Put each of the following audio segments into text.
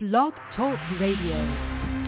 Blog Talk Radio.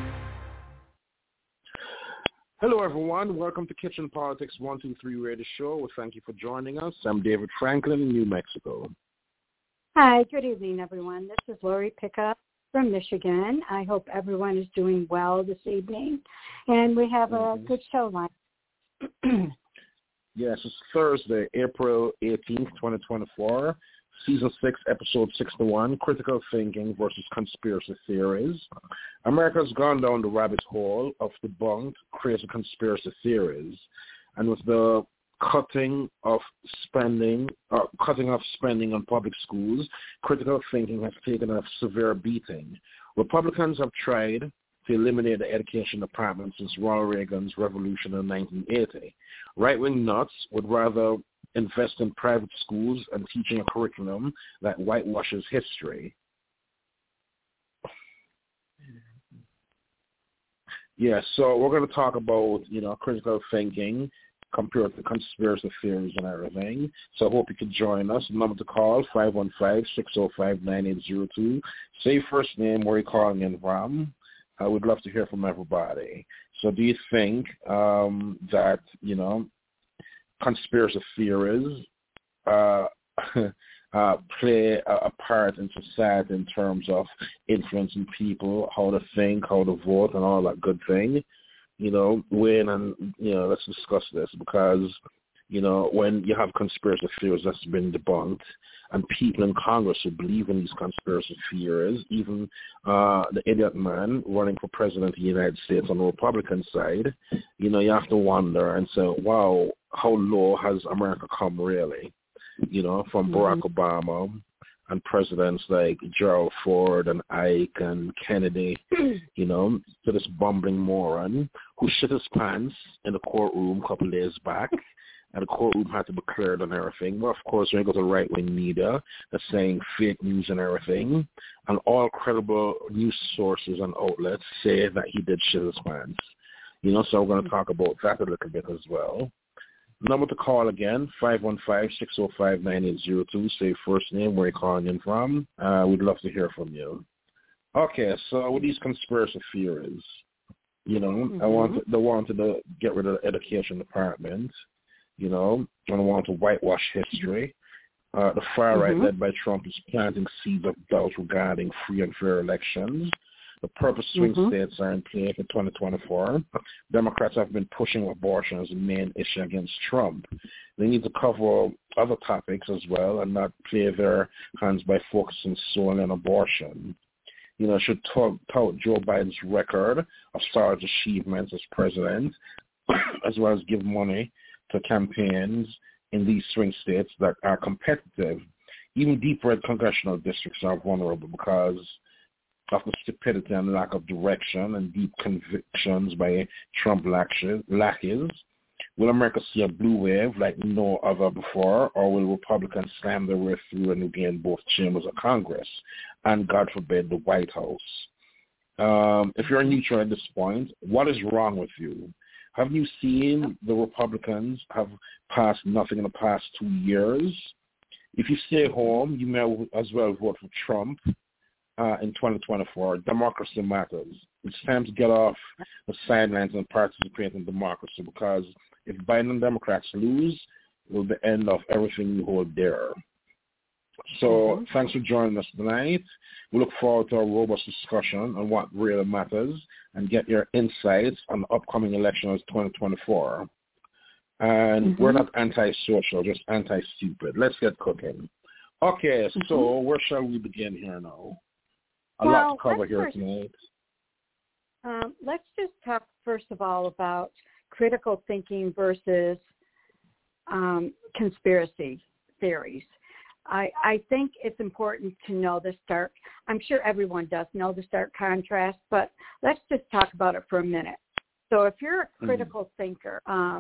Hello, everyone. Welcome to Kitchen Politics 123 Radio Show. Well, thank you for joining us. I'm David Franklin in New Mexico. Hi, good evening, everyone. This is Lori Pickup from Michigan. I hope everyone is doing well this evening, and we have a good show lined. Yes, it's Thursday, April 18th, 2024. Season 6, Episode 61, Critical Thinking versus Conspiracy Theories. America's gone down the rabbit hole of debunked crazy conspiracy theories. And with the cutting off spending on public schools, critical thinking has taken a severe beating. Republicans have tried to eliminate the education department since Ronald Reagan's revolution in 1980. Right-wing nuts would rather invest in private schools and teaching a curriculum that whitewashes history. Yeah, so we're going to talk about, critical thinking compared to conspiracy theories and everything. So I hope you can join us. The number to call, 515-605-9802. Say your first name, where you're calling in from. I would love to hear from everybody. So do you think that, conspiracy theories play a part in society in terms of influencing people, how to think, how to vote, and all that good thing? Let's discuss this because, when you have conspiracy theories that's been debunked and people in Congress who believe in these conspiracy theories, even the idiot man running for president of the United States on the Republican side, you have to wonder and say, wow, how low has America come really? From Barack Obama and presidents like Gerald Ford and Ike and Kennedy, to this bumbling moron who shit his pants in the courtroom a couple of days back. And the courtroom had to be cleared and everything. Well, of course, when you go to right-wing media, they're saying fake news and everything. And all credible news sources and outlets say that he did shit his pants. So we're going to talk about that a little bit as well. Number to call again, 515-605-9802. Say first name, where you're calling in from. We'd love to hear from you. Okay, so with these conspiracy theories, they wanted to get rid of the education department. And want to whitewash history. The far right, led by Trump, is planting seeds of doubt regarding free and fair elections. The purple swing states are in play for 2024. Democrats have been pushing abortion as the main issue against Trump. They need to cover other topics as well and not play their hands by focusing solely on abortion. Should tout Joe Biden's record of solid achievements as president, as well as give money to campaigns in these swing states that are competitive. Even deep red congressional districts are vulnerable because of the stupidity and lack of direction and deep convictions by Trump lackeys. Will America see a blue wave like no other before, or will Republicans slam their way through and gain both chambers of Congress and, God forbid, the White House? If you're neutral at this point, what is wrong with you? Have you seen the Republicans have passed nothing in the past 2 years? If you stay home, you may as well vote for Trump in 2024. Democracy matters. It's time to get off the sidelines and participate in democracy, because if Biden and Democrats lose, it will be the end of everything you hold dear. So thanks for joining us tonight. We look forward to a robust discussion on what really matters and get your insights on the upcoming election of 2024. And we're not anti-social, just anti-stupid. Let's get cooking. Okay, so where shall we begin here now? A lot to cover here tonight. Let's just talk first of all about critical thinking versus conspiracy theories. I think it's important to know the stark, I'm sure everyone does know the stark contrast, but let's just talk about it for a minute. So if you're a critical thinker,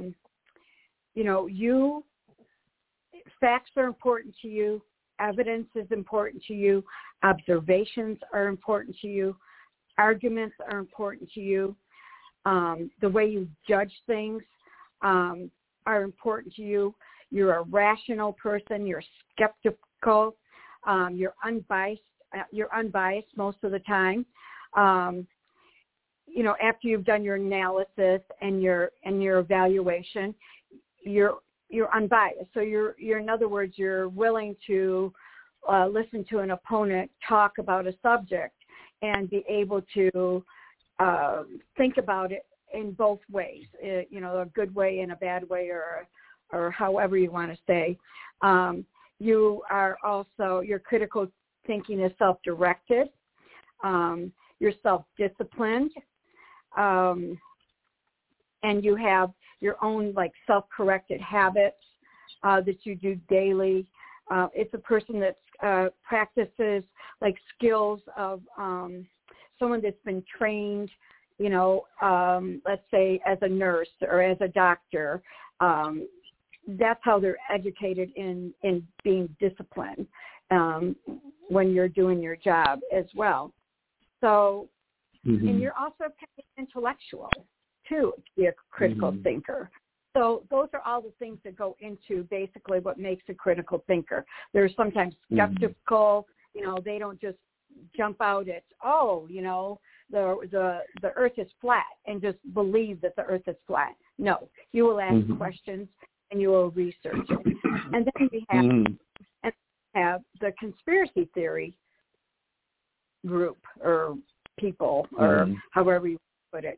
facts are important to you, evidence is important to you, observations are important to you, arguments are important to you, the way you judge things are important to you. You're a rational person. You're skeptical. You're unbiased you're unbiased most of the time. You know, after you've done your analysis and your evaluation, you're unbiased. So you're in other words, you're willing to listen to an opponent talk about a subject and be able to think about it in both ways, you know, a good way and a bad way, or however you want to say. You are also, your critical thinking is self-directed. You're self-disciplined. And you have your own, like, self-corrected habits that you do daily. It's a person that practices, like, skills of someone that's been trained, you know, let's say as a nurse or as a doctor. That's how they're educated in being disciplined when you're doing your job as well. So, and you're also kind of intellectual, too, to be a critical thinker. So those are all the things that go into basically what makes a critical thinker. They're sometimes skeptical. You know, they don't just jump out at, oh, you know, the earth is flat and just believe that the earth is flat. No, you will ask questions and you will research it. And then we have the conspiracy theory group or people or however you put it.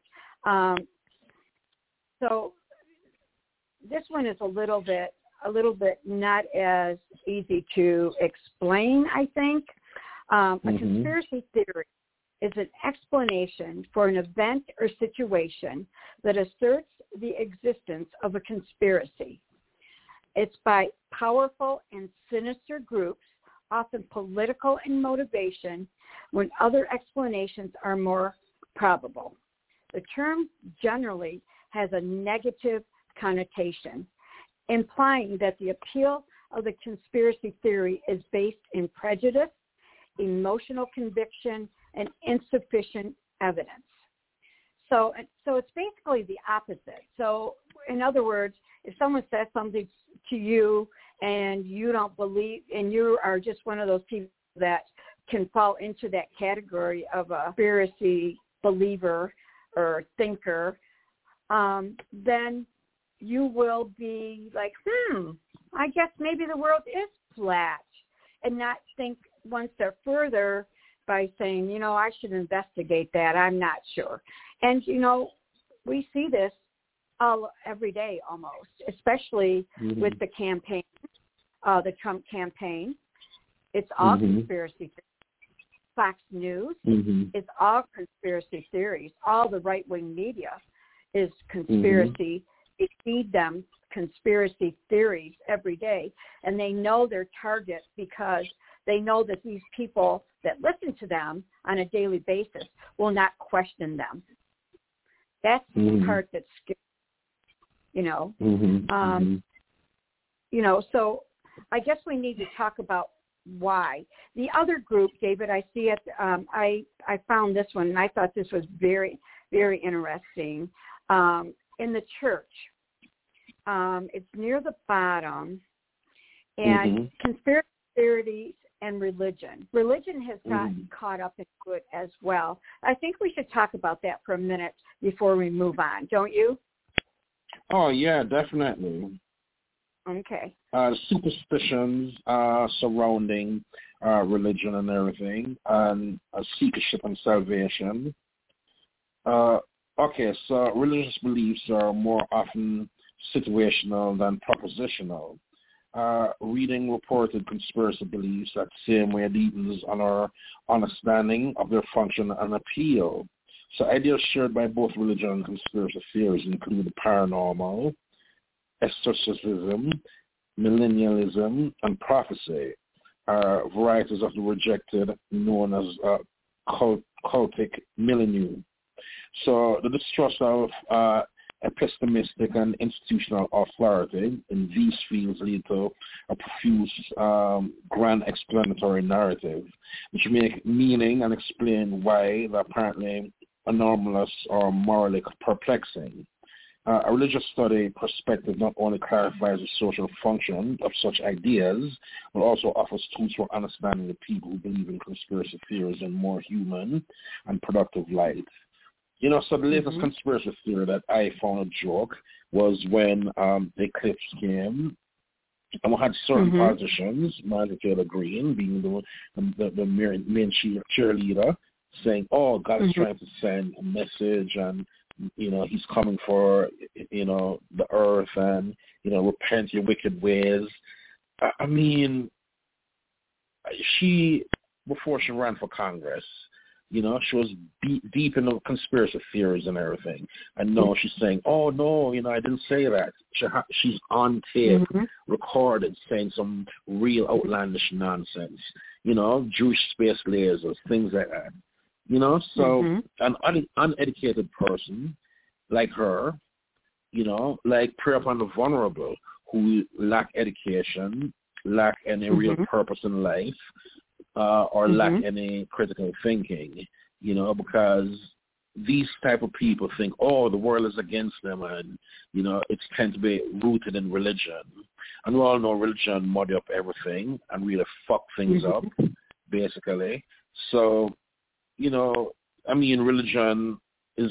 So this one is a little bit not as easy to explain, I think. A conspiracy theory is an explanation for an event or situation that asserts the existence of a conspiracy. It's by powerful and sinister groups, often political in motivation, when other explanations are more probable. The term generally has a negative connotation, implying that the appeal of the conspiracy theory is based in prejudice, emotional conviction, and insufficient evidence. So it's basically the opposite. So in other words, if someone says something to you and you don't believe, and you are just one of those people that can fall into that category of a conspiracy believer or thinker, then you will be like, I guess maybe the world is flat, and not think one step further by saying, you know, I should investigate that. I'm not sure. And, you know, we see this every day almost, especially with the campaign, the Trump campaign. It's all conspiracy theories. Fox News, it's all conspiracy theories. All the right-wing media is conspiracy. They feed them conspiracy theories every day, and they know their target because they know that these people that listen to them on a daily basis will not question them. That's the part that's scary, you know. You know, so I guess we need to talk about why. The other group, David, I see it. I found this one, and I thought this was very, very interesting. In the church, it's near the bottom, and conspiracy theories and religion. Religion has gotten caught up into it as well. I think we should talk about that for a minute before we move on, don't you? Oh, yeah, definitely. Okay. Superstitions surrounding religion and everything, and seekership and salvation. Okay, so religious beliefs are more often situational than propositional. Reading reported conspiracy beliefs that same way deepens on our understanding of their function and appeal. So ideas shared by both religion and conspiracy theories include the paranormal, exorcism, millennialism, and prophecy, varieties of the rejected known as cultic millennium. So the distrust of epistemistic and institutional authority in these fields lead to a profuse, grand explanatory narrative, which make meaning and explain why they're apparently anomalous or morally perplexing. A religious study perspective not only clarifies the social function of such ideas, but also offers tools for understanding the people who believe in conspiracy theories in more human and productive light. You know, so the latest conspiracy theory that I found a joke was when the eclipse came, and we had certain politicians, Marjorie Taylor Greene being the main cheerleader, saying, oh, God is trying to send a message, and, you know, he's coming for, you know, the earth, and, you know, repent your wicked ways. I mean, she, before she ran for Congress, you know, she was deep in the conspiracy theories and everything. And now she's saying, oh, no, you know, I didn't say that. She's on tape, recorded, saying some real outlandish nonsense, you know, Jewish space lasers, things like that. You know, so an uneducated person like her, you know, like prey upon the vulnerable who lack education, lack any real purpose in life, or lack any critical thinking, you know, because these type of people think, oh, the world is against them, and, you know, it's tend to be rooted in religion. And we all know religion muddy up everything and really fuck things up, basically. So, you know, I mean, religion is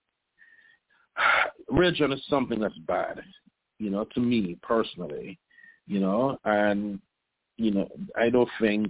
something that's bad, you know, to me personally, you know, and, you know, I don't think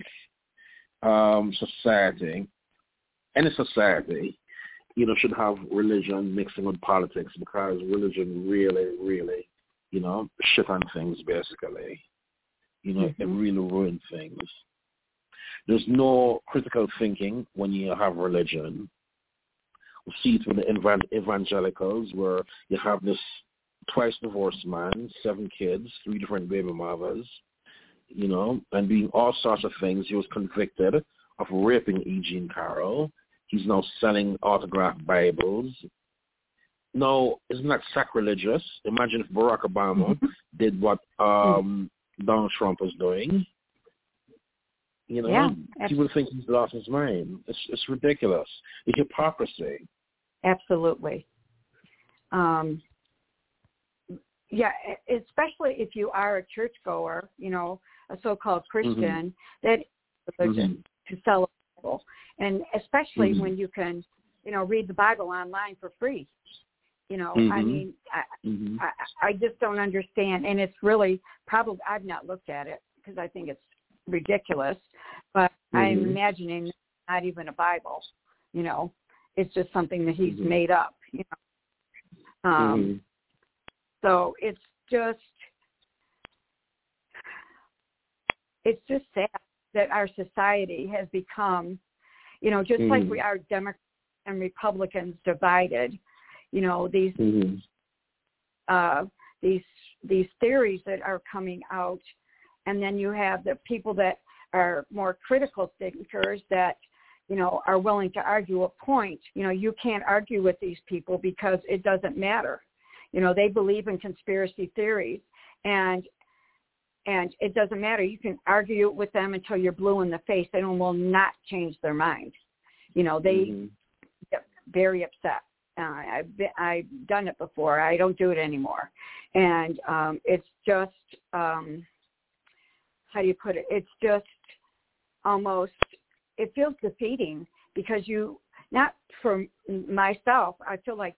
any society, you know, should have religion mixing with politics, because religion really, really, you know, shit on things, basically. You know, it really ruins things. There's no critical thinking when you have religion. We see it with the evangelicals, where you have this twice divorced man, 7 kids, 3 different baby mothers, you know, and doing all sorts of things. He was convicted of raping E. Jean Carroll. He's now selling autographed Bibles. Now, isn't that sacrilegious? Imagine if Barack Obama did what Donald Trump is doing. You know, people think he's lost his mind. It's ridiculous. The hypocrisy. Absolutely. Yeah, especially if you are a churchgoer, you know, a so-called Christian, that is religion to sell a Bible. And especially when you can, you know, read the Bible online for free. You know, I mean, I just don't understand. And it's really probably, I've not looked at it because I think it's ridiculous, but I'm imagining not even a Bible, you know, it's just something that he's made up, you know. So it's just sad that our society has become, you know, just like we are Democrats and Republicans divided, you know, these theories that are coming out. And then you have the people that are more critical thinkers that, you know, are willing to argue a point. You know, you can't argue with these people because it doesn't matter. You know, they believe in conspiracy theories, and it doesn't matter. You can argue with them until you're blue in the face. They will not change their mind. You know, they get very upset. I've done it before. I don't do it anymore. And it's just, how do you put it? It's just almost, it feels defeating because you, not for myself, I feel like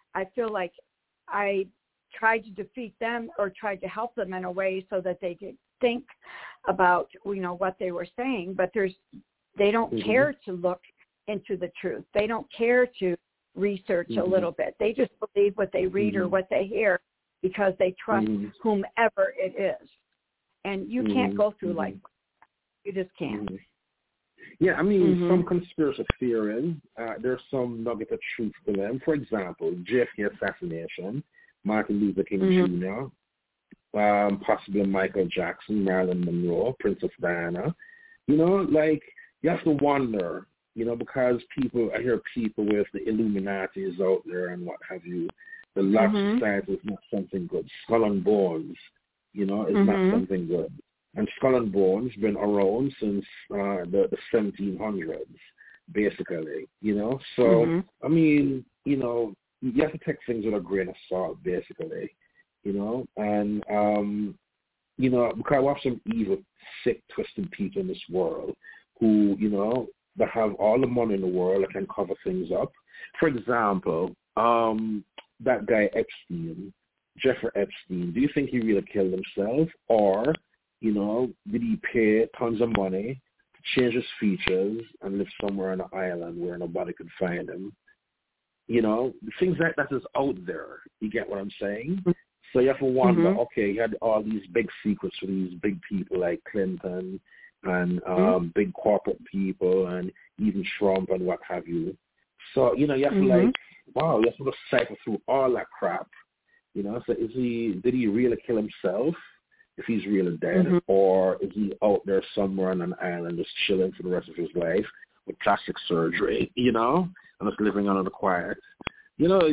I tried to defeat them or tried to help them in a way so that they could think about, you know, what they were saying, but they don't care to look into the truth. They don't care to research a little bit. They just believe what they read or what they hear because they trust whomever it is. And you can't go through like that. You just can't. Yeah, I mean, some conspiracy theories, there's some nugget of truth to them. For example, JFK assassination, Martin Luther King Jr., possibly Michael Jackson, Marilyn Monroe, Princess Diana. You know, like, you have to wonder, you know, because I hear people with the Illuminati is out there and what have you. The Lost Society is not something good. Skull and Bones, you know, is not something good. And Skull and Bones been around since the 1700s, basically, you know. So, I mean, you know, you have to take things with a grain of salt, basically, you know, and, you know, because I watch some evil, sick, twisted people in this world who, you know, that have all the money in the world that can cover things up. For example, that guy Epstein, Jeffrey Epstein, do you think he really killed himself? Or, you know, did he pay tons of money to change his features and live somewhere on an island where nobody could find him? You know, things like that is out there. You get what I'm saying? So you have to wonder, okay, you had all these big secrets for these big people like Clinton and big corporate people and even Trump and what have you. So, you know, you have to like, wow, you have to cycle through all that crap. You know, so did he really kill himself if he's really dead? Or is he out there somewhere on an island just chilling for the rest of his life with plastic surgery, you know, and just living under the quiet? You know,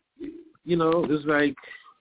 it's like,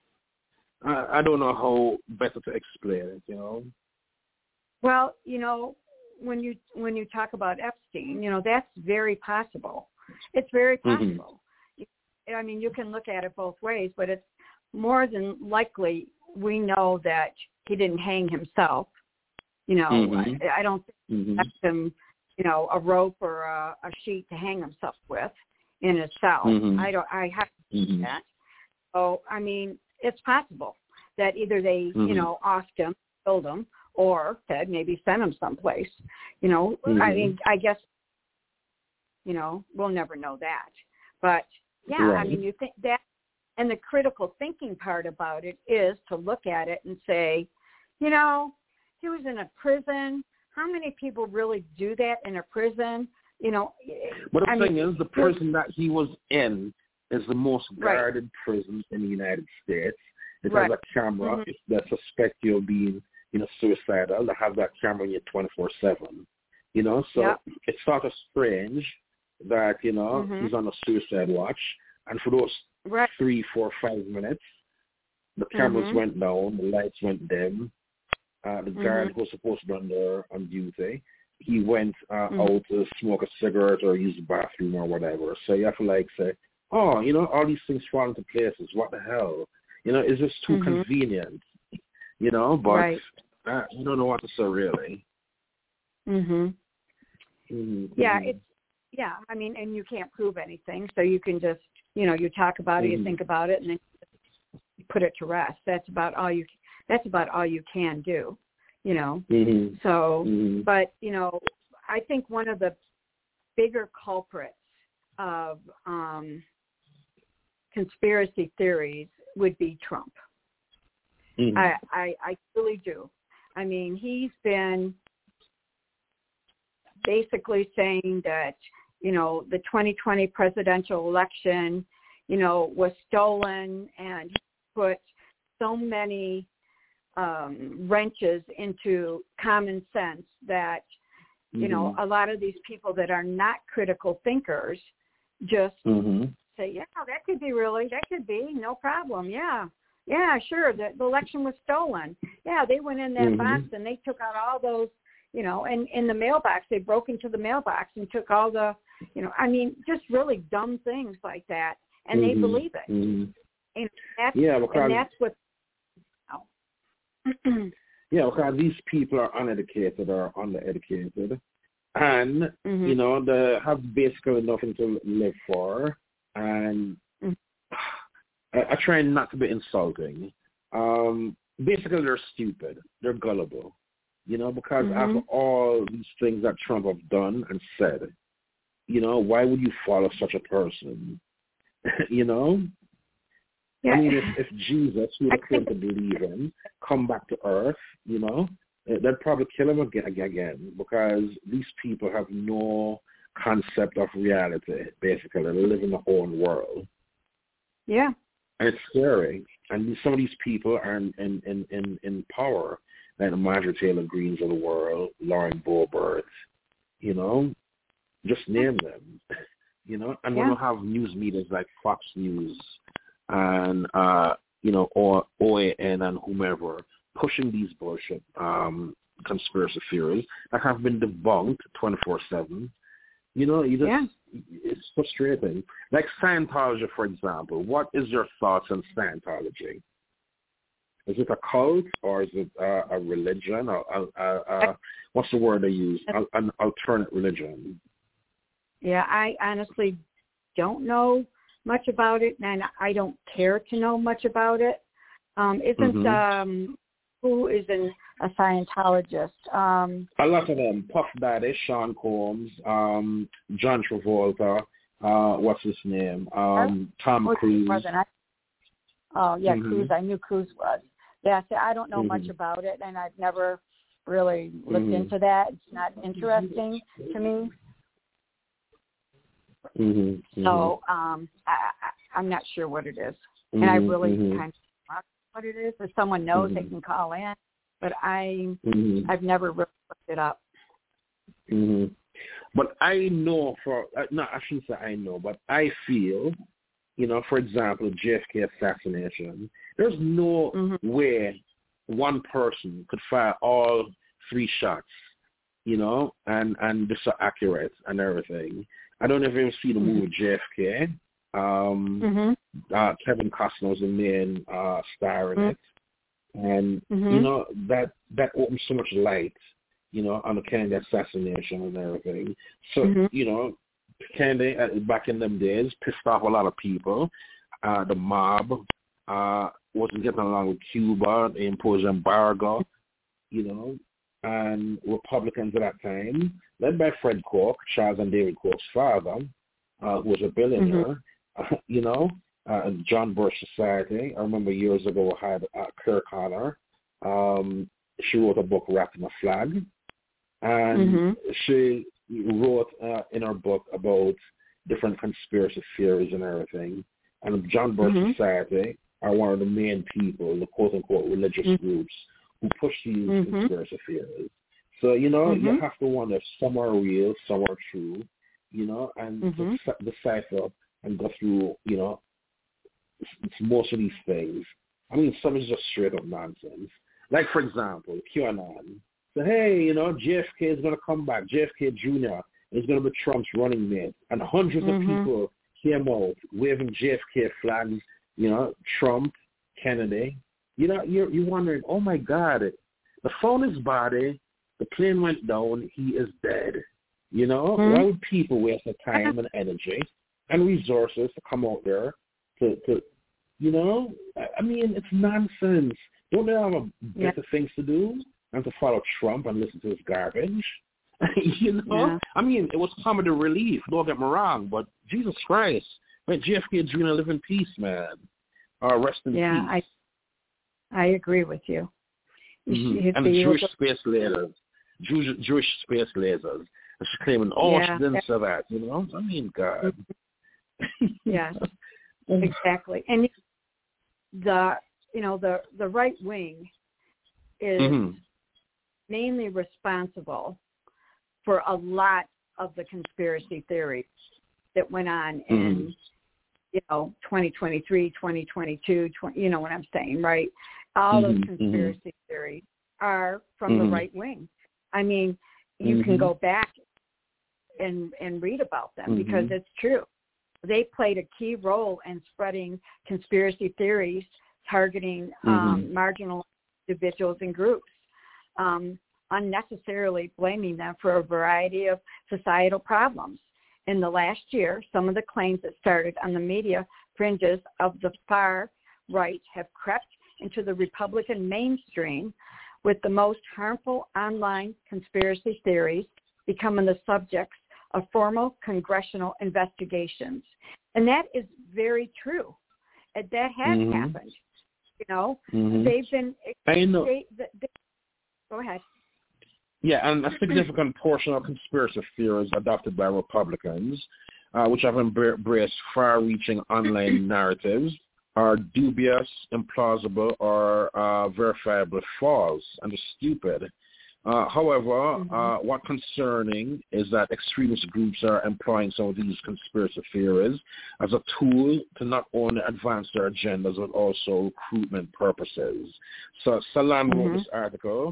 I don't know how better to explain it, you know. Well, you know, when you talk about Epstein, you know, that's very possible. It's very possible. I mean, you can look at it both ways, but it's more than likely we know that he didn't hang himself. You know, I don't think that's him, you know, a rope or a sheet to hang himself with in his cell. I have to see that. So, I mean, it's possible that either they, you know, offed him, killed him, or said maybe sent him someplace. You know, I mean, I guess, you know, we'll never know that. But, yeah, I mean, you think that, and the critical thinking part about it is to look at it and say, you know, he was in a prison. How many people really do that in a prison? You know, but the thing is, the prison that he was in is the most guarded prison in the United States. It has a camera. If they suspect you're being, you know, suicidal, they have that camera in you 24/7. You know, so it's sort of strange that, you know, he's on a suicide watch, and for those 3, 4, 5 minutes, the cameras went down, the lights went dim. The guard who was supposed to be on duty, he went out to smoke a cigarette or use the bathroom or whatever. So you have to like say, oh, you know, all these things fall into places. What the hell? You know, it's just too convenient. You know, but you don't know what to say really. Yeah, I mean, and you can't prove anything, so you can just, you know, you talk about it, you think about it, and then you put it to rest. That's about all you can do, you know. So, but, you know, I think one of the bigger culprits of conspiracy theories would be Trump. I really do. I mean, he's been basically saying that, you know, the 2020 presidential election, you know, was stolen, and he put so many wrenches into common sense that, you know, a lot of these people that are not critical thinkers just say, yeah, that could be no problem. Yeah, sure, the election was stolen. Yeah, they went in that box and they took out all those, you know, and in the mailbox, they broke into the mailbox and took all the, you know, I mean, just really dumb things like that, and they believe it. And that's what. Yeah, because these people are uneducated or undereducated, and you know, they have basically nothing to live for. And I try not to be insulting. Basically, they're stupid. They're gullible. You know, because after all these things that Trump have done and said, you know, why would you follow such a person? You know? Yeah. I mean, if Jesus, who they claim to believe in, come back to earth, you know, they'd probably kill him again, because these people have no concept of reality, basically. They live in their own world. Yeah. And it's scary. And some of these people are in power, like the Marjorie Taylor Greens of the world, Lauren Boebert, you know, just name them, you know. And when you have news medias like Fox News and, you know, or OAN and whomever pushing these bullshit conspiracy theories that have been debunked 24/7, you know, you it's frustrating. Like Scientology, for example. What is your thoughts on Scientology? Is it a cult or is it a religion? Or what's the word they use? An alternate religion. Yeah, I honestly don't know much about it, and I don't care to know much about it. Who is a Scientologist? A lot of them. Puff Daddy, Sean Combs, John Travolta, what's his name? Tom Cruise. Cruise. I knew Cruise was. Yeah, so I don't know much about it, and I've never really looked into that. It's not interesting to me. So I'm not sure what it is. And I really kind of know what it is. If someone knows, they can call in. But I've never really looked it up. But I know I shouldn't say I know, but I feel, for example, JFK assassination, there's no way one person could fire all 3 shots, and this are accurate and everything. I don't know if you've ever seen the movie JFK. Kevin Costner was the main star in it. And, that opens so much light, on the Kennedy assassination and everything. So, Kennedy, back in them days, pissed off a lot of people. The mob wasn't getting along with Cuba. They imposed embargo, and Republicans at that time, led by Fred Koch, Charles and David Koch's father, who was a billionaire, John Birch Society. I remember years ago I had Claire Connor. She wrote a book, Wrapped in a Flag. And she wrote in her book about different conspiracy theories and everything. And John Birch Society are one of the main people, the quote-unquote religious groups, who push these conspiracy theories. So, you have to wonder, some are real, some are true, and decipher and go through, it's most of these things. I mean, some is just straight up nonsense. Like, for example, QAnon. So, hey, JFK is going to come back. JFK Jr. is going to be Trump's running mate. And hundreds of people came out waving JFK flags, Trump, Kennedy. You're wondering, oh, my God, they found his body. The plane went down. He is dead. Why would people waste their time and energy and resources to come out there to I mean, it's nonsense. Don't they have better things to do than to follow Trump and listen to his garbage? Yeah. I mean, it was comedy relief, don't get me wrong, but Jesus Christ, let JFK Jr. live in peace, man. Rest in peace. I agree with you. And the Jewish space lasers. Jewish space lasers. And she's claiming, she didn't say that, I mean, God. Yeah, exactly. And the right wing is mainly responsible for a lot of the conspiracy theories that went on in 2023, 2022, you know what I'm saying, right? All those conspiracy theories are from the right wing. I mean, you can go back and read about them because it's true. They played a key role in spreading conspiracy theories targeting marginal individuals and groups, unnecessarily blaming them for a variety of societal problems. In the last year, some of the claims that started on the media fringes of the far right have crept into the Republican mainstream, with the most harmful online conspiracy theories becoming the subjects of formal congressional investigations. And that is very true. That has happened. They've been... I know. Go ahead. Yeah, and a significant portion of conspiracy theories adopted by Republicans, which have embraced far-reaching online narratives, are dubious, implausible, or verifiably false and stupid. However, what's concerning is that extremist groups are employing some of these conspiracy theories as a tool to not only advance their agendas but also recruitment purposes. So Salon wrote this article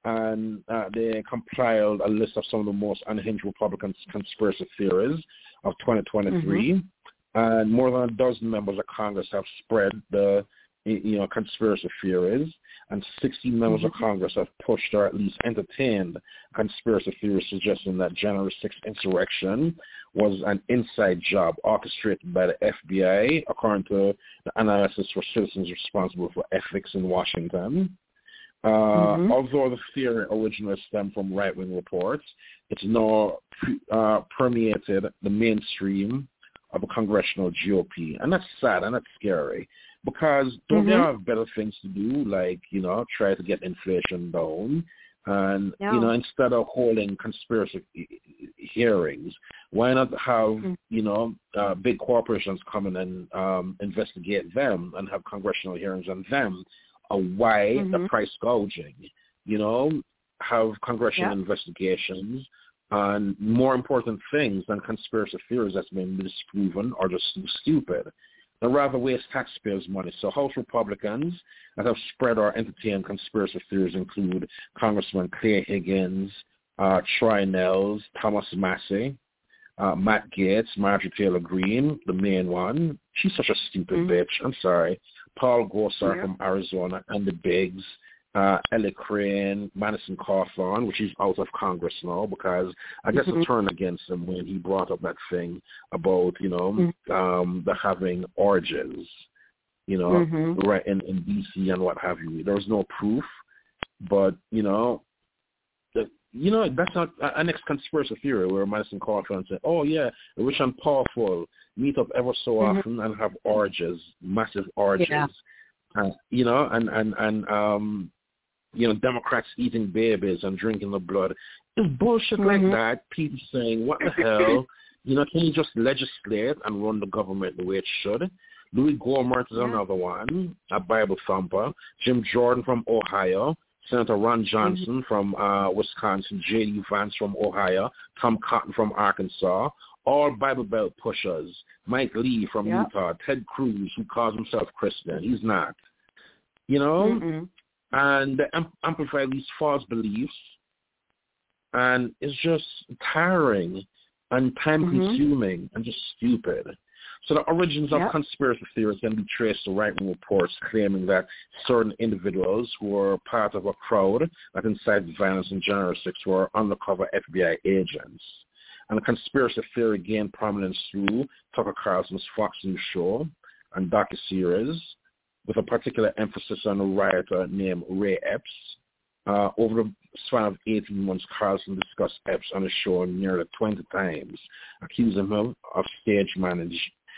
and they compiled a list of some of the most unhinged Republican conspiracy theories of 2023. And more than a dozen members of Congress have spread the conspiracy theories, and 60 members of Congress have pushed or at least entertained conspiracy theories suggesting that January 6th insurrection was an inside job orchestrated by the FBI, according to the Analysis for Citizens Responsible for Ethics in Washington. Although the theory originally stemmed from right-wing reports, it's now permeated the mainstream of the congressional GOP. And that's sad and that's scary, because don't they have better things to do, like, try to get inflation down? And, instead of holding conspiracy hearings, why not have, big corporations come in and investigate them and have congressional hearings on them? Why the price gouging? Have congressional investigations on more important things than conspiracy theories that's been disproven or just stupid. They'd rather waste taxpayers' money. So House Republicans that have spread or entertained conspiracy theories include Congressman Clay Higgins, Troy Nehls, Thomas Massey, Matt Gaetz, Marjorie Taylor Greene, the main one. She's such a stupid bitch. I'm sorry. Paul Gosar from Arizona, Andy Biggs, Ellie Crane, Madison Cawthorn, which is out of Congress now because I guess it turned against him when he brought up that thing about, the having orgies, right in D.C. and what have you. There was no proof, but, that's not an next conspiracy theory where Madison Cawthorn said, oh, yeah, the rich and powerful meet up ever so often and have orgies, massive orgies. Democrats eating babies and drinking the blood. It's bullshit like that. People saying, what the hell? Can you just legislate and run the government the way it should? Louis Gohmert is another one, a Bible thumper. Jim Jordan from Ohio. Senator Ron Johnson from Wisconsin. J.D. Vance from Ohio. Tom Cotton from Arkansas. All Bible Belt pushers. Mike Lee from Utah. Ted Cruz, who calls himself Christian. He's not. And they amplify these false beliefs, and it's just tiring and time-consuming and just stupid. So the origins of conspiracy theories can be traced to right-wing reports claiming that certain individuals who were part of a crowd that incited violence on January 6th were undercover FBI agents. And the conspiracy theory gained prominence through Tucker Carlson's Fox News show and docuseries, with a particular emphasis on a rioter named Ray Epps. Over the span of 18 months, Carlson discussed Epps on the show nearly 20 times, accusing him of stage management,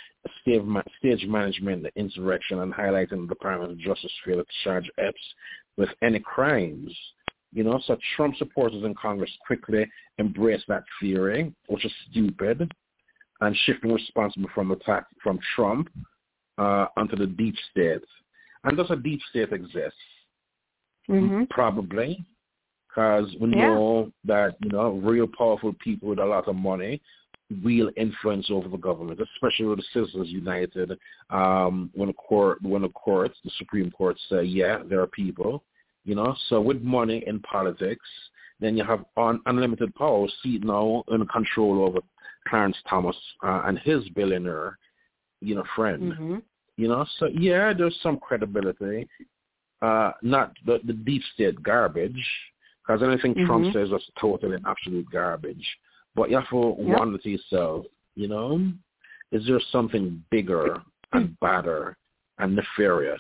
the insurrection, and highlighting the Department of Justice failure to charge Epps with any crimes. So Trump supporters in Congress quickly embraced that theory, which is stupid, and shifting responsibility from attack from Trump onto the deep state. And does a deep state exist? Probably, because we know that, real powerful people with a lot of money, real influence over the government, especially with the Citizens United, when the Supreme Court say, there are people, so with money in politics, then you have unlimited power. See now in control over Clarence Thomas and his billionaire, friend. So there's some credibility, not the deep state garbage, because anything Trump says is totally and absolute garbage. But you have to wonder to yourself, is there something bigger and badder and nefarious?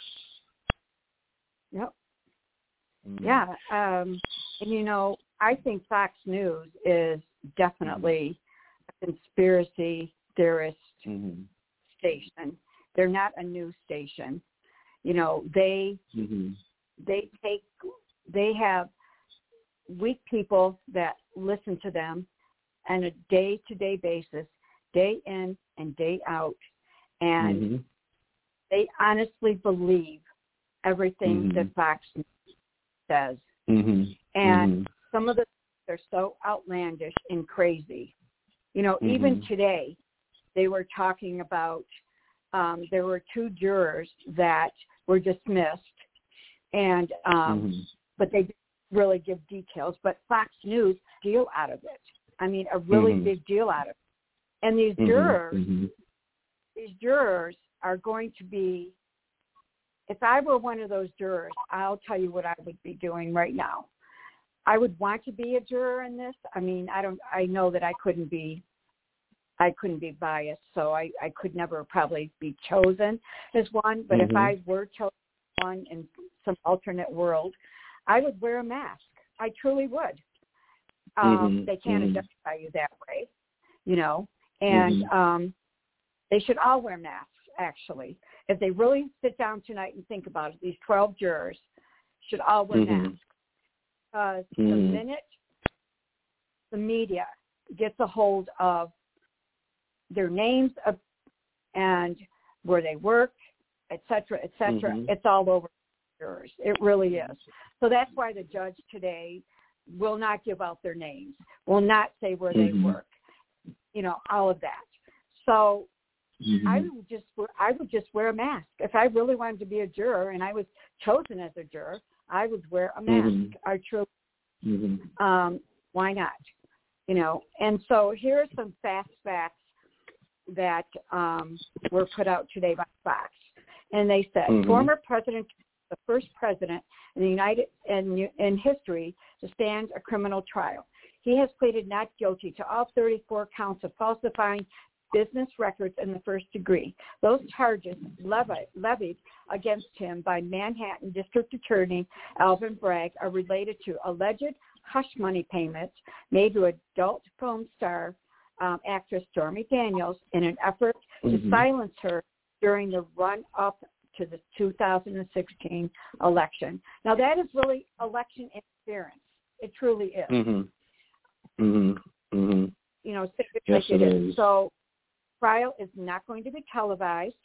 And I think Fox News is definitely a conspiracy theorist station. They're not a news station. They have weak people that listen to them on a day-to-day basis, day in and day out, and they honestly believe everything that Fox News says. And some of the things are so outlandish and crazy. Even today, they were talking about there were 2 jurors that were dismissed, and but they didn't really give details, but Fox News deal out of it. I mean, a really big deal out of it. And these jurors are going to be, if I were one of those jurors, I'll tell you what I would be doing right now. I would want to be a juror in this. I mean, I know that I couldn't be biased, so I could never probably be chosen as one, but if I were chosen as one in some alternate world, I would wear a mask. I truly would. They can't identify you that way, you know, and they should all wear masks, actually. If they really sit down tonight and think about it, these 12 jurors should all wear masks. Because the minute the media gets a hold of their names and where they work, et cetera, it's all over jurors. It really is. So that's why the judge today will not give out their names, will not say where they work, you know, all of that. So I would just wear a mask. If I really wanted to be a juror and I was chosen as a juror, I would wear a mask. I truly, why not? You know, and so here are some fast facts that were put out today by Fox. And they said, former president, the first president in the in history to stand a criminal trial. He has pleaded not guilty to all 34 counts of falsifying business records in the first degree. Those charges levied against him by Manhattan District Attorney Alvin Bragg are related to alleged hush money payments made to adult film star actress Stormy Daniels in an effort to silence her during the run-up to the 2016 election. Now, that is really election interference. It truly is. You know, yes, it is. So, trial is not going to be televised.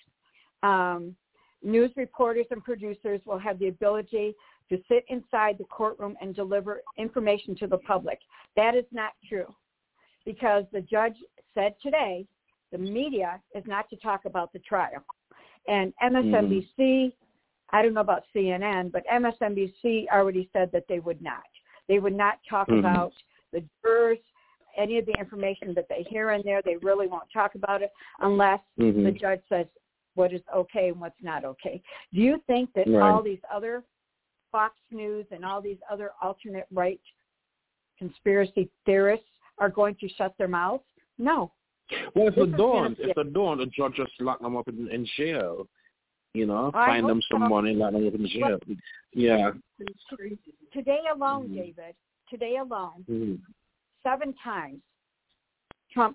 News reporters and producers will have the ability to sit inside the courtroom and deliver information to the public. That is not true, because the judge said today the media is not to talk about the trial. And MSNBC, I don't know about CNN, but MSNBC already said that they would not. They would not talk about the jurors, any of the information that they hear in there. They really won't talk about it unless the judge says what is okay and what's not okay. Do you think that all these other Fox News and all these other alternate right conspiracy theorists are going to shut their mouths? No. Well, if they don't, the judge just lock them up in jail. You know, fine them some money, lock them up in jail. Yeah. Today alone, David, 7 times Trump,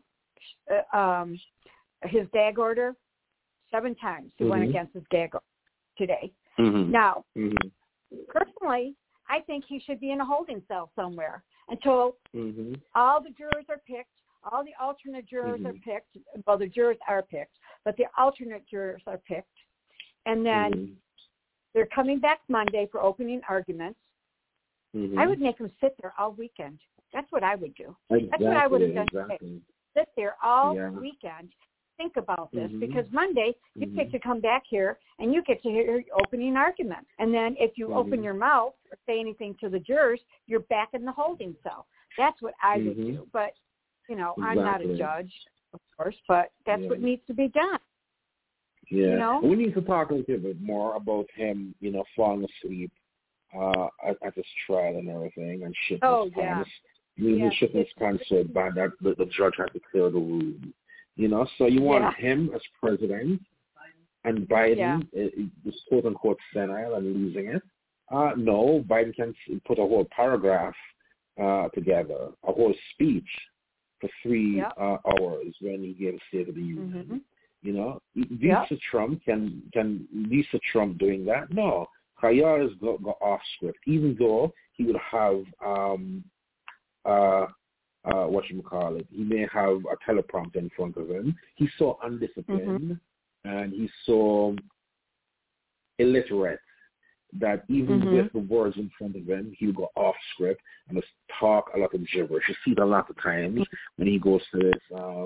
his gag order, 7 times he went against his gag order today. Now, personally, I think he should be in a holding cell somewhere until all the jurors are picked, all the alternate jurors are picked. Well, the jurors are picked, but the alternate jurors are picked. And then they're coming back Monday for opening arguments. I would make them sit there all weekend. That's what I would do. Exactly, that's what I would have done today. Sit there all weekend. Think about this, because Monday you get to come back here and you get to hear your opening argument. And then if you open your mouth or say anything to the jurors, you're back in the holding cell. That's what I would do. But, you know, I'm not a judge, of course, but that's what needs to be done. Yeah. You know? We need to talk a little bit more about him, you know, falling asleep at his trial and everything, and shit. His shit was canceled by that the judge had to clear the room. You know, so you want him as president and Biden is quote unquote senile and losing it. No, Biden can put a whole paragraph together, a whole speech for 3 hours when he gave a State of the Union. You know, Lisa Trump can Lisa Trump doing that? No, Kayar is go off script, even though he would have whatchamacallit, he may have a teleprompter in front of him. He's so undisciplined and he's so illiterate that even with the words in front of him, he'll go off script and just talk a lot of gibberish. You see it a lot of times when he goes to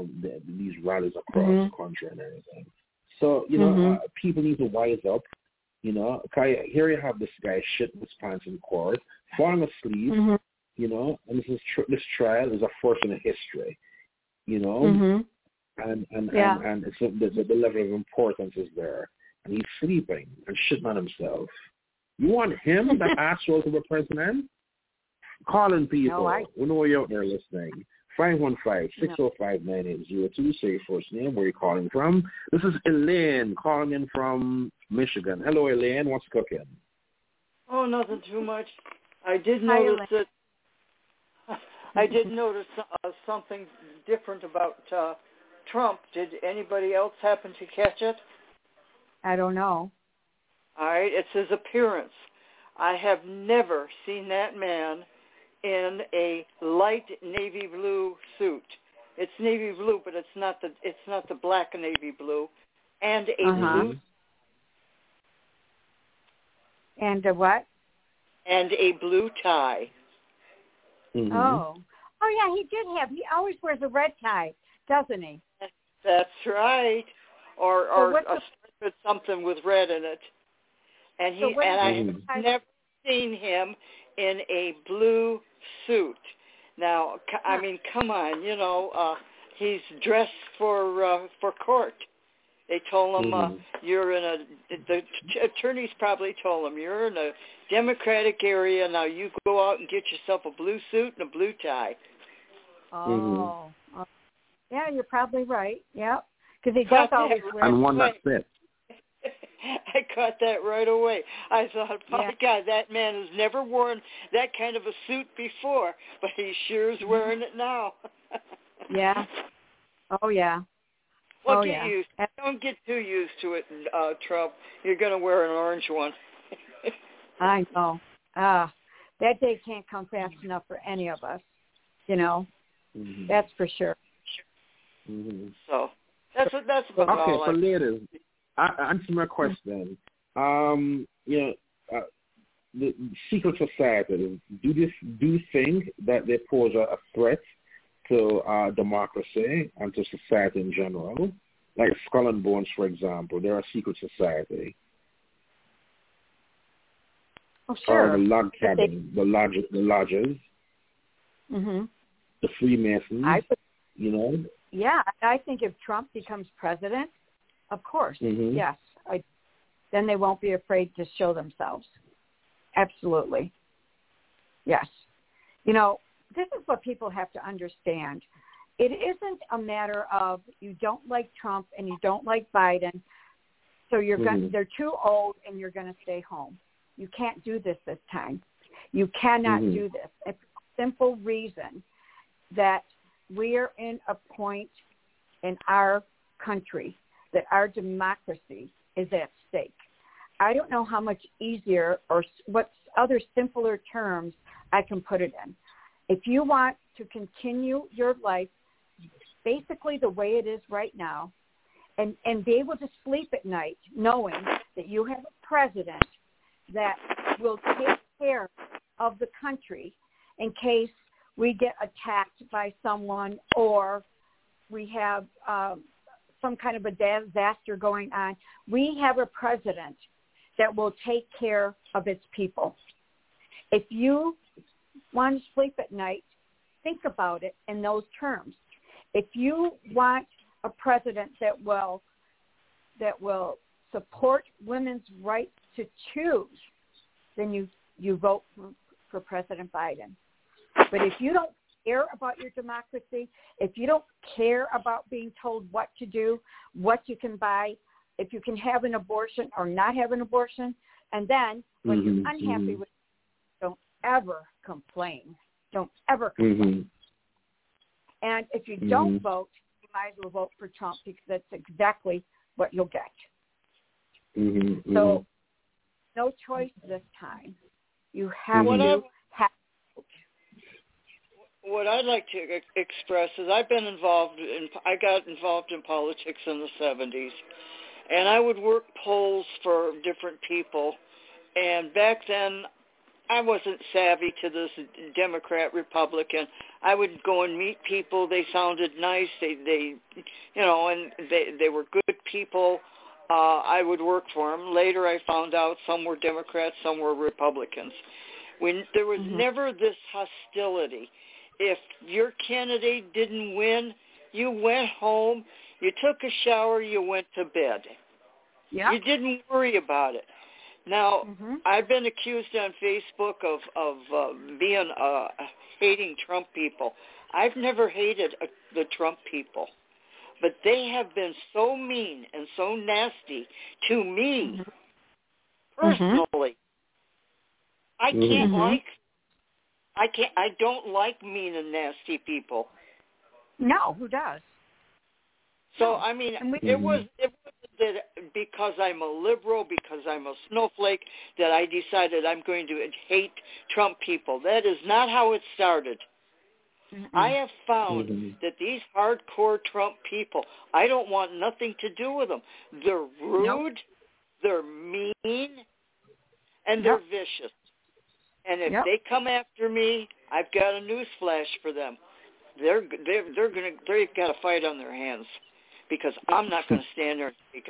these rallies across the country and everything. So, you know, people need to wise up You know, here you have this guy shitting his pants in court, falling asleep. Mm-hmm. You know, and this trial is a first in history. You know, and it's the level of importance is there, and he's sleeping and shitting on himself. You want him, the asshole, to be president? Calling people. We know you're out there listening. 515-605-9802. Say your first name, where you're calling from. This is Elaine calling in from Michigan. Hello, Elaine. What's cooking? Oh, nothing too much. I did notice that. I did notice something different about Trump. Did anybody else happen to catch it? I don't know. All right, it's his appearance. I have never seen that man in a light navy blue suit. It's navy blue, but it's not the black navy blue, and a blue. And a what? And a blue tie. Mm-hmm. Oh yeah, he did have. He always wears a red tie, doesn't he? That's right. Or a stripe with something with red in it. And I've never seen him in a blue suit. Now, I mean, come on, you know, he's dressed for court. They told him the attorneys probably told him, you're in a Democratic area, now you go out and get yourself a blue suit and a blue tie. Oh. Yeah, you're probably right. Yep. Because he does always wear and one that fits. I caught that right away. I thought, my God, that man has never worn that kind of a suit before, but he sure is wearing it now. Yeah. Oh, yeah. Well, used. Don't get too used to it, Trump. You're going to wear an orange one. I know. That day can't come fast enough for any of us, you know. Mm-hmm. That's for sure. Mm-hmm. So that's about all. Okay, so ladies, answer my question. The secret societies, do you think that they pose a threat to democracy and to society in general? Like Skull and Bones, for example, they're a secret society. Oh, sure. Or the log cabin, the lodges, the Freemasons, you know? Yeah, I think if Trump becomes president, of course, yes. Then they won't be afraid to show themselves. Absolutely. Yes. You know, this is what people have to understand. It isn't a matter of you don't like Trump and you don't like Biden, so they're too old and you're going to stay home. You can't do this time. You cannot do this. It's a simple reason that we're in a point in our country that our democracy is at stake. I don't know how much easier or what other simpler terms I can put it in. If you want to continue your life basically the way it is right now and be able to sleep at night knowing that you have a president that will take care of the country in case we get attacked by someone or we have some kind of a disaster going on, we have a president that will take care of its people. If you want to sleep at night, think about it in those terms. If you want a president that will support women's right to choose, then you vote for President Biden. But if you don't care about your democracy, if you don't care about being told what to do, what you can buy, if you can have an abortion or not have an abortion, and then when you're unhappy with it, don't ever complain. Don't ever complain. And if you don't vote, you might as well vote for Trump because that's exactly what you'll get. So no choice this time. You have to vote. What I'd like to express is I got involved in politics in the 70s, and I would work polls for different people. And back then, I wasn't savvy to this Democrat Republican. I would go and meet people. They sounded nice. They were good people. I would work for him. Later I found out some were Democrats, some were Republicans. There was never this hostility. If your candidate didn't win, you went home, you took a shower, you went to bed. Yeah. You didn't worry about it. Now, I've been accused on Facebook of being hating Trump people. I've never hated the Trump people, but they have been so mean and so nasty to me personally. I don't like mean and nasty people. No, who does? So, I mean, it wasn't that because I'm a liberal, because I'm a snowflake, that I decided I'm going to hate Trump people. That is not how it started. I have found that these hardcore Trump people, I don't want nothing to do with them. They're rude, they're mean, and they're vicious. And if they come after me, I've got a news flash for them. They've got a fight on their hands, because I'm not going to stand there and take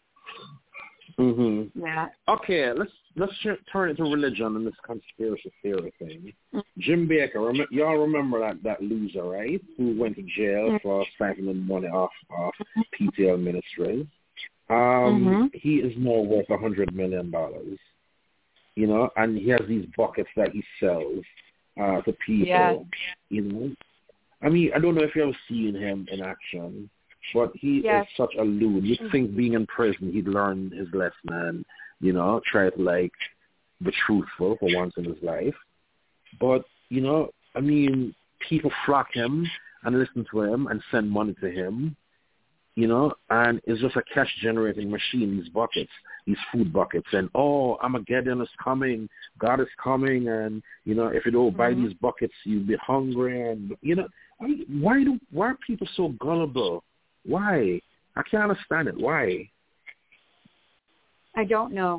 it. Yeah. Okay, let's turn it to religion and this conspiracy theory thing. Jim Baker, y'all remember that loser, right? Who went to jail for siphoning money off PTL Ministries. He is now worth $100 million. You know, and he has these buckets that he sells to people. Yes. You know, I mean, I don't know if you've ever seen him in action, but he is such a loon. You'd think being in prison, he'd learn his lesson and, you know, try to, like, be truthful for once in his life. But, you know, I mean, people flock him and listen to him and send money to him, you know, and it's just a cash-generating machine, these buckets, these food buckets. And, Armageddon is coming, God is coming, and, you know, if you don't buy these buckets, you'll be hungry. And, you know, I mean, why are people so gullible? Why? I can't understand it. Why? I don't know.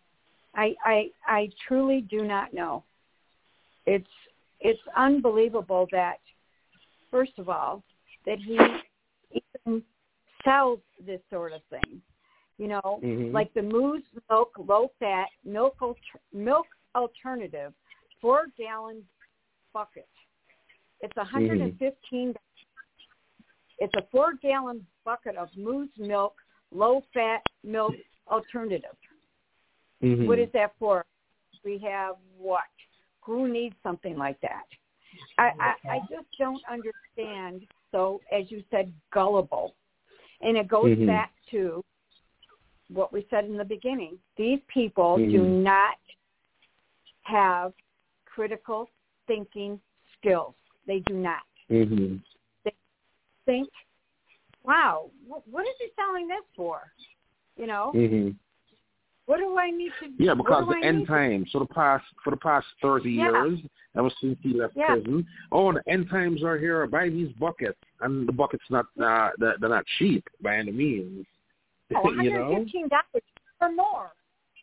I truly do not know. It's unbelievable that, first of all, that he even sells this sort of thing. You know, like the Moose Milk low-fat milk alternative 4-gallon bucket. It's $115. It's a 4-gallon bucket of Moose Milk low-fat milk alternative. What is that for? We have what? Who needs something like that? I just don't understand. So, as you said, gullible. And it goes back to what we said in the beginning. These people do not have critical thinking skills. They do not. They think, wow, what is he selling this for? You know? What do I need to do? Yeah, because the end times, for the past 30 years, ever since he left prison, the end times are here. Buy these buckets, and the buckets they're not cheap by any means. $115 you know? or more.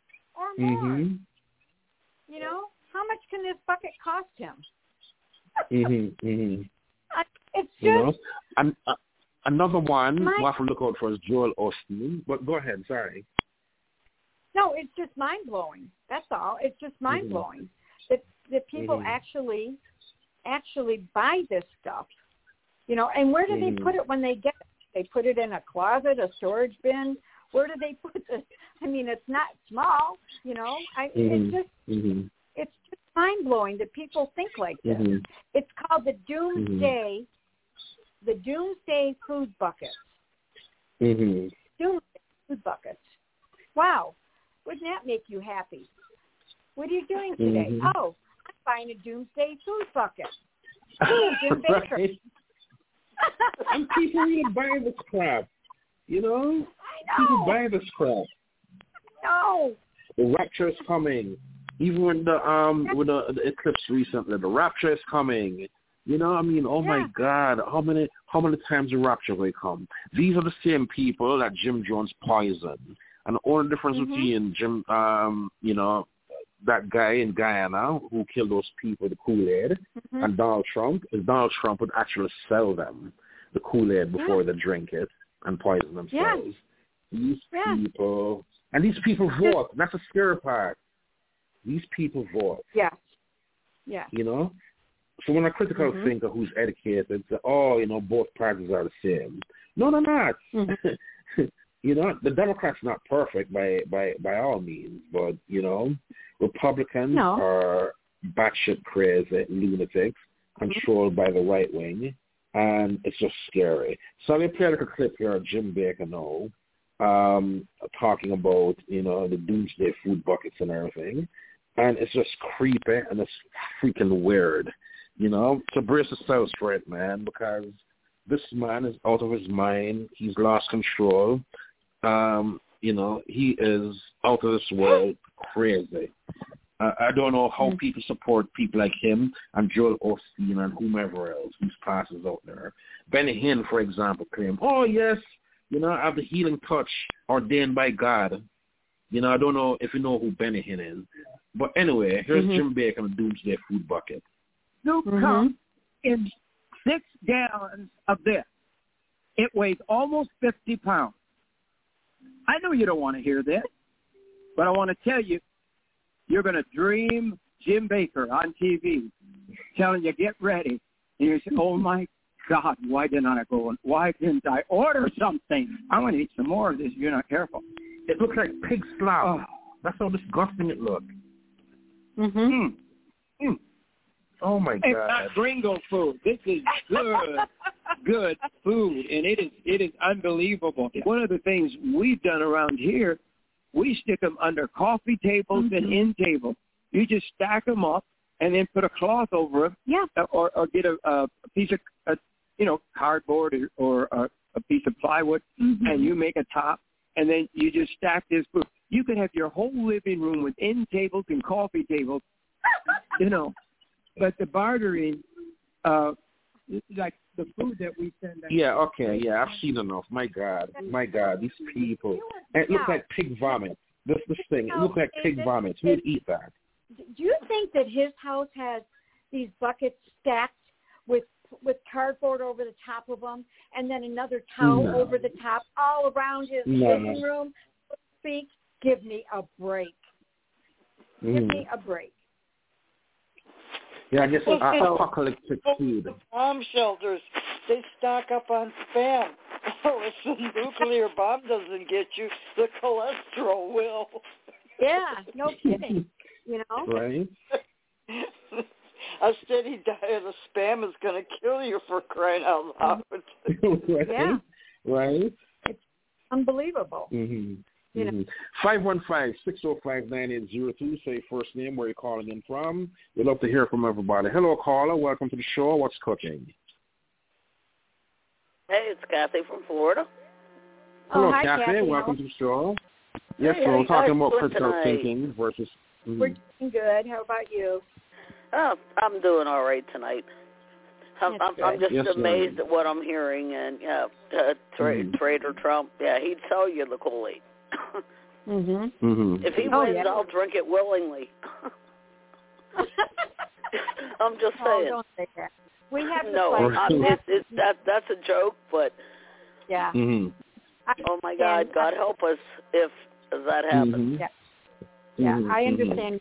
You know, how much can this bucket cost him? It's just, you know? And another one we'll have to look out for is Joel Osteen. But go ahead, sorry. No, it's just mind-blowing. That's all. It's just mind-blowing that people actually buy this stuff. You know, and where do they put it when they get it? They put it in a closet, a storage bin. Where do they put this? I mean, it's not small, you know. It's just mind-blowing that people think like this. It's called the Doomsday food buckets. Doomsday food buckets. Wow. Wouldn't that make you happy? What are you doing today? Oh, I'm buying a Doomsday food bucket. Jim Baker. Right. And people really buy this crap, you know? I know. People buy this crap. No. The rapture is coming. Even with the eclipse recently, the rapture is coming. You know, I mean, my God, how many times the rapture will come? These are the same people that Jim Jones poisoned. And the only difference between Jim, you know, that guy in Guyana who killed those people, the Kool-Aid, and Donald Trump, is Donald Trump would actually sell them the Kool-Aid before they drink it and poison themselves. These people, and these people vote. That's the scary part. These people vote. Yeah. Yeah. You know? So when a critical thinker who's educated say, both parties are the same. No, they're not. You know, the Democrats not perfect by all means, but, Republicans are batshit crazy lunatics controlled by the right wing, and it's just scary. So I'm going to play like a clip here of Jim Baker now, talking about, the doomsday food buckets and everything, and it's just creepy and it's freaking weird, So brace yourselves for it, man, because this man is out of his mind. He's lost control. He is out of this world crazy. I don't know how people support people like him and Joel Osteen and whomever else whose passes out there. Benny Hinn, for example, claimed, oh, yes, I have the healing touch ordained by God. I don't know if you know who Benny Hinn is. But anyway, here's Jim Baker on the Doomsday Food Bucket. Soup comes in 6 gallons of this. It weighs almost 50 pounds. I know you don't want to hear this, but I want to tell you, you're going to dream Jim Baker on TV telling you, get ready. And you say, oh, my God, why didn't I order something? I'm going to eat some more of this if you're not careful. It looks like pig slop. That's how disgusting it looks. Oh, my God. It's not gringo food. This is good food, and it is unbelievable. Yeah. One of the things we've done around here, we stick them under coffee tables and end tables. You just stack them up and then put a cloth over them, or get a piece of cardboard or a piece of plywood, and you make a top, and then you just stack this food. You could have your whole living room with end tables and coffee tables, But the bartering, like the food that we send out. Yeah, okay, yeah, I've seen enough. My God, these people. And it looks like pig vomit. This thing, it looks like pig vomit. Who would eat that? Do you think that his house has these buckets stacked with cardboard over the top of them, and then another towel over the top, all around his living room, so to speak? Give me a break. Give me a break. Yeah, I guess apocalyptic food. The bomb shelters, they stock up on Spam. Oh, if the nuclear bomb doesn't get you, the cholesterol will. Yeah, no kidding. Right? A steady diet of Spam is going to kill you, for crying out loud. Right? Yeah. Right? It's unbelievable. 515-605-9802. Say first name, where you're calling in from. We'd love to hear from everybody. Hello, caller. Welcome to the show. What's cooking? Hey, it's Kathy from Florida. Hello, hi, Kathy. Welcome to the show. Yes, hey, so we're talking about doing critical tonight? thinking versus... We're doing good. How about you? Oh, I'm doing all right tonight. I'm just amazed at what I'm hearing. And Trader Trump, he'd sell you the Kool-Aid. If he wins, I'll drink it willingly. I'm just saying. Don't say that. We have that's a joke, but yeah. Oh my God, God help us if that happens. Yeah, I understand.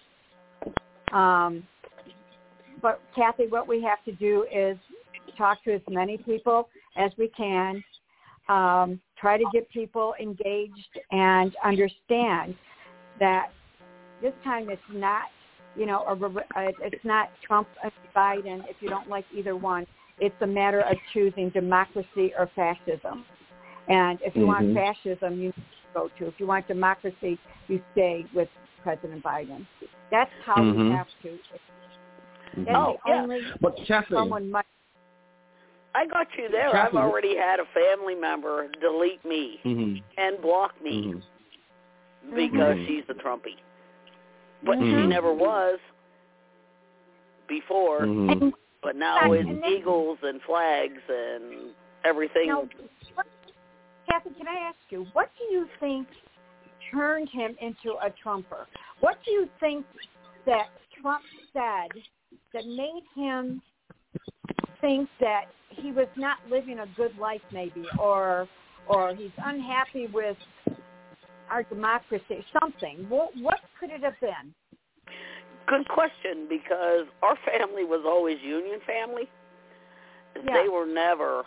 But Kathy, what we have to do is talk to as many people as we can. Try to get people engaged and understand that this time it's not, it's not Trump and Biden if you don't like either one. It's a matter of choosing democracy or fascism. And if you want fascism, you go to. If you want democracy, you stay with President Biden. That's how we have to. That's the only someone might. I got you there. I've already had a family member delete me and block me because she's a Trumpy. But she never was before. But now it's eagles and flags and everything. Now, Kathy, can I ask you, what do you think turned him into a Trumper? What do you think that Trump said that made him think that he was not living a good life maybe, or or he's unhappy with our democracy, something. What could it have been? Good question, because our family was always Union family. Yeah. They were never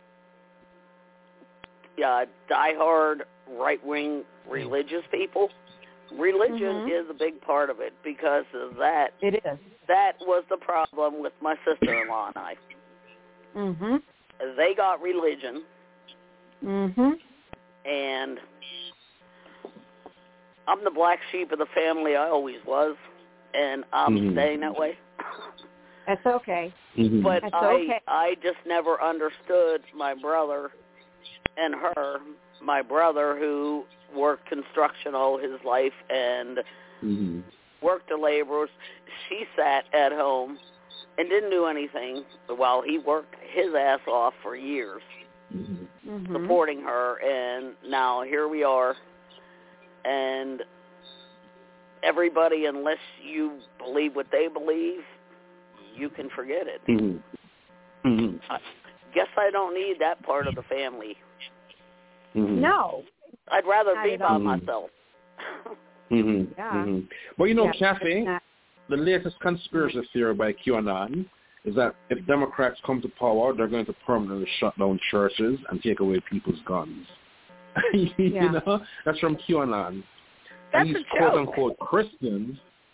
diehard right-wing religious people. Religion is a big part of it because of that. It is. That was the problem with my sister-in-law and I. Mm-hmm. They got religion. Mm-hmm. And I'm the black sheep of the family. I always was, and I'm staying that way. That's okay. Mm-hmm. But That's okay. I just never understood my brother and her. My brother, who worked construction all his life and worked the laborers, she sat at home and didn't do anything while he worked his ass off for years, supporting her. And now here we are, and everybody, unless you believe what they believe, you can forget it. I guess I don't need that part of the family. No. I'd rather be by myself. Well, you know, Kathy, the latest conspiracy theory by QAnon is that if Democrats come to power, they're going to permanently shut down churches and take away people's guns. You know? That's from QAnon. That's and these a joke. quote-unquote Christians,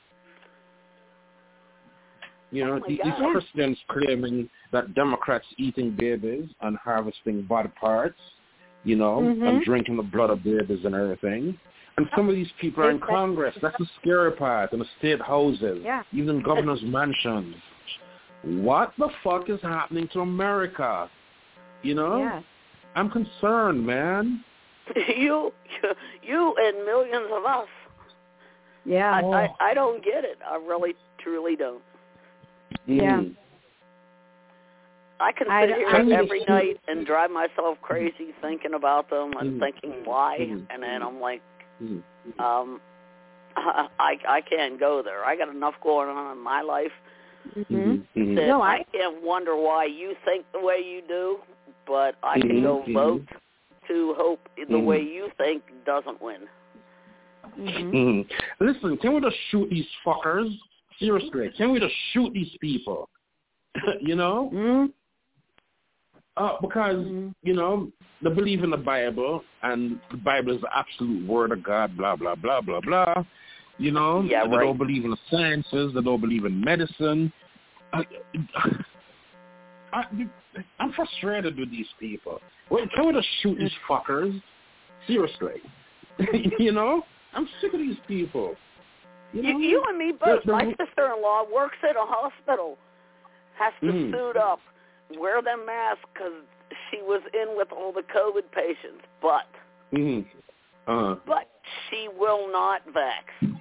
you know, these Christians claiming that Democrats eating babies and harvesting body parts, you know, and drinking the blood of babies and everything. And some of these people are in Congress. That's the scary part. In the state houses, even governors' mansions. What the fuck is happening to America? You know? Yes. I'm concerned, man. You and millions of us. Yeah. I don't get it. I really, truly don't. Yeah. I can sit here every night and drive myself crazy thinking about them and thinking why, and then I'm like, I can't go there. I got enough going on in my life that I can't wonder why you think the way you do, but I can go vote to hope the way you think doesn't win. Listen, can we just shoot these fuckers? Seriously, can we just shoot these people? You know? Because, you know, they believe in the Bible, and the Bible is the absolute word of God, blah, blah, blah, blah, blah. You know? They don't believe in the sciences. They don't believe in medicine. I'm frustrated with these people. Well, can we just shoot these fuckers? Seriously. You know? I'm sick of these people. You and me both. My sister-in-law works at a hospital, has to suit up, wear them masks because she was in with all the COVID patients, but she will not vax.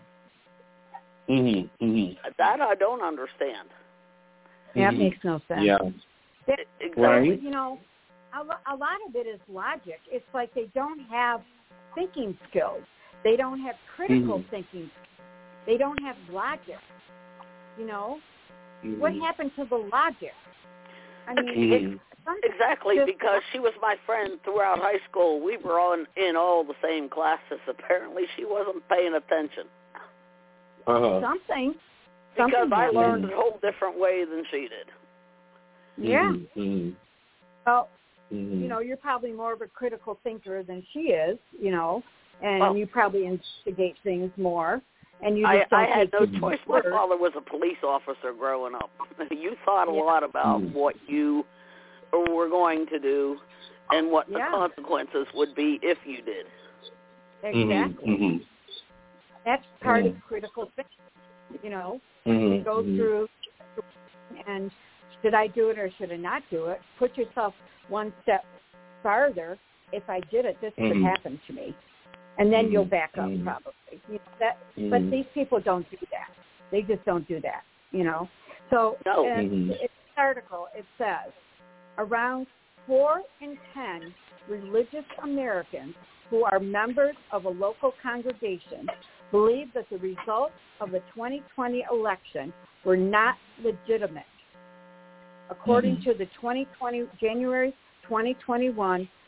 That I don't understand. That makes no sense. Yeah. Exactly. Right? You know, a lot of it is logic. It's like they don't have thinking skills. They don't have critical thinking. They don't have logic. You know? What happened to the logic? I mean, exactly, because she was my friend throughout high school. We were all in all the same classes. Apparently, she wasn't paying attention. Something. Because I learned a whole different way than she did. Yeah. Well, you know, you're probably more of a critical thinker than she is, you know, and you probably investigate things more. And you just I had no choice. My father was a police officer growing up. You thought a lot about what you were going to do and what the consequences would be if you did. Exactly. That's part of critical thinking, you know. You go through and should I do it or should I not do it? Put yourself one step farther. If I did it, this could happen to me. And then you'll back up probably. You know, but these people don't do that. They just don't do that, you know. So in this article, it says around 4 in 10 religious Americans who are members of a local congregation believe that the results of the 2020 election were not legitimate. According to the January 2021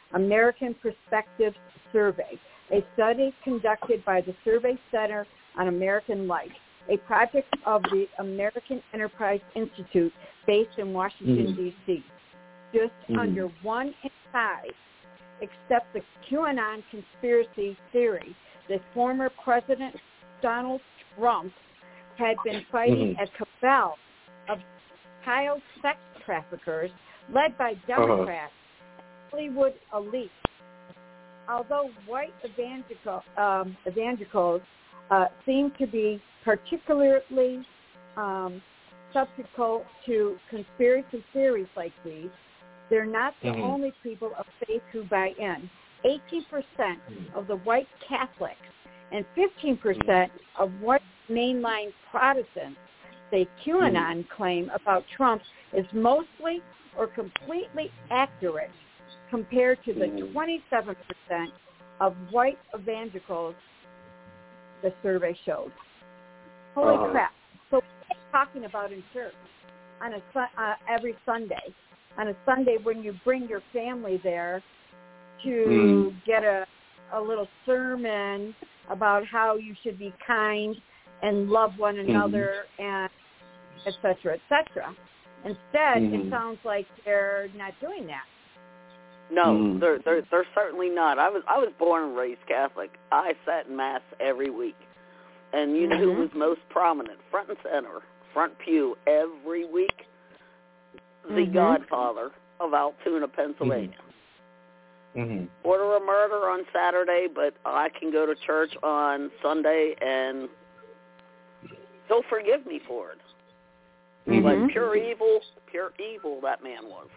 American Perspective Survey, a study conducted by the Survey Center on American Life, a project of the American Enterprise Institute based in Washington, D.C. Just under 1 in 5 accept the QAnon conspiracy theory that former President Donald Trump had been fighting a cabal of child sex traffickers led by Democrats, Hollywood elite. Although white evangelicals seem to be particularly subject to conspiracy theories like these, they're not the only people of faith who buy in. 18% of the white Catholics and 15% of white mainline Protestants say QAnon claim about Trump is mostly or completely accurate compared to the 27% of white evangelicals the survey showed. Holy crap. So what are you talking about in church on every Sunday? On a Sunday when you bring your family there to get a little sermon about how you should be kind and love one another and et cetera, et cetera. Instead, it sounds like they're not doing that. No, they're certainly not. I was born and raised Catholic. I sat in Mass every week. And you know who was most prominent, front and center, front pew every week? The godfather of Altoona, Pennsylvania. Order a murder on Saturday, but I can go to church on Sunday and he'll forgive me for it. Like pure evil that man was.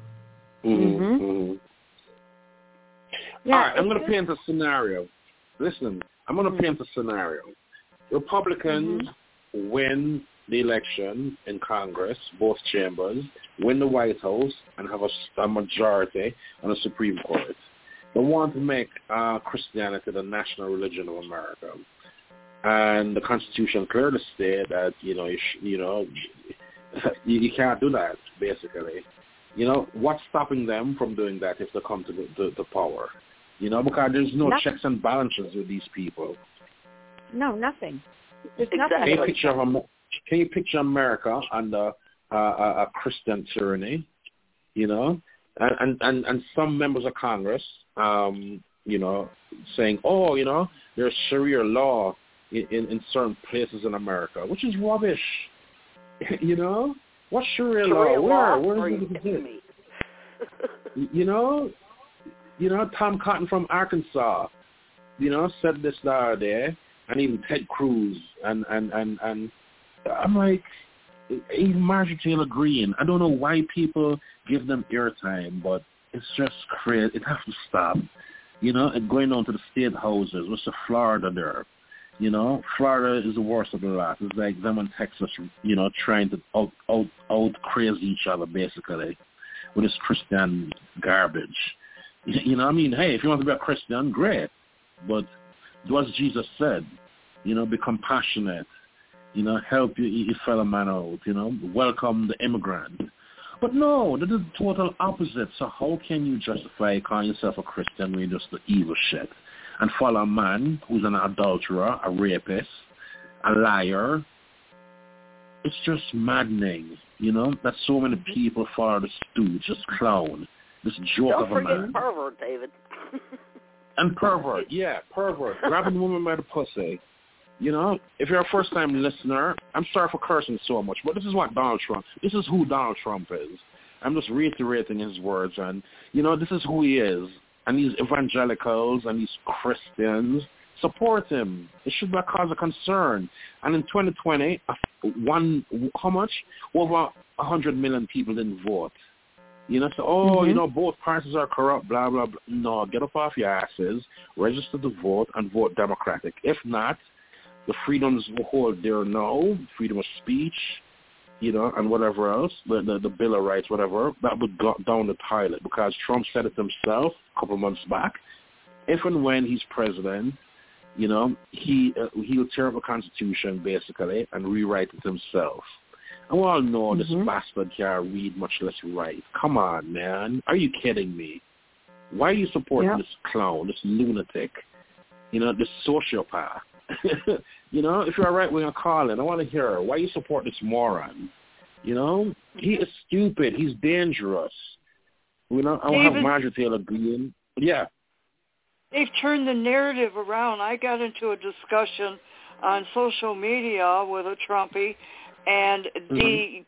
Yeah, all right, I'm going to paint a scenario. Listen, I'm going to paint a scenario. Republicans win the election in Congress, both chambers, win the White House, and have a majority on the Supreme Court. They want to make Christianity the national religion of America. And the Constitution clearly states that, you can't do that, basically. What's stopping them from doing that if they come to the power? Because there's no checks and balances with these people. No, nothing. There's exactly. nothing. Can you picture America under a Christian tyranny? And some members of Congress, saying, there's Sharia law in certain places in America, which is rubbish. What's Sharia law? Where is it? Tom Cotton from Arkansas, said this the other day, and even Ted Cruz, and I'm like, even Marjorie Taylor Greene. I don't know why people give them airtime, but it's just crazy. It has to stop. And going on to the state houses, what's the Florida there? Florida is the worst of the lot. It's like them in Texas, trying to out crazy each other, basically, with this Christian garbage. Hey, if you want to be a Christian, great. But do as Jesus said, be compassionate, help your fellow man out, welcome the immigrant. But no, that is the total opposite. So how can you justify calling yourself a Christian when you're just the evil shit? And follow a man who's an adulterer, a rapist, a liar. It's just maddening, that so many people follow this dude, just clown, this joke of a man. Don't forget pervert, David. And pervert, pervert. Grabbing a woman by the pussy. If you're a first-time listener, I'm sorry for cursing so much, but this is who Donald Trump is. I'm just reiterating his words, and, this is who he is. And these evangelicals and these Christians support him. It should be a cause of concern. And in 2020, how much? Over 100 million people didn't vote. So, both parties are corrupt, blah, blah, blah. No, get up off your asses, register to vote, and vote Democratic. If not, the freedoms will hold there now, freedom of speech, and whatever else, the Bill of Rights, whatever, that would go down the toilet because Trump said it himself a couple months back. If and when he's president, he'll tear up the Constitution, basically, and rewrite it himself. And we all know this bastard can't read, much less write. Come on, man. Are you kidding me? Why are you supporting this clown, this lunatic, this sociopath? If you're a right-winger, call in. I want to hear, why you support this moron? He is stupid. He's dangerous. I'll have Marjorie Taylor Greene. Yeah. They've turned the narrative around. I got into a discussion on social media with a Trumpy, and the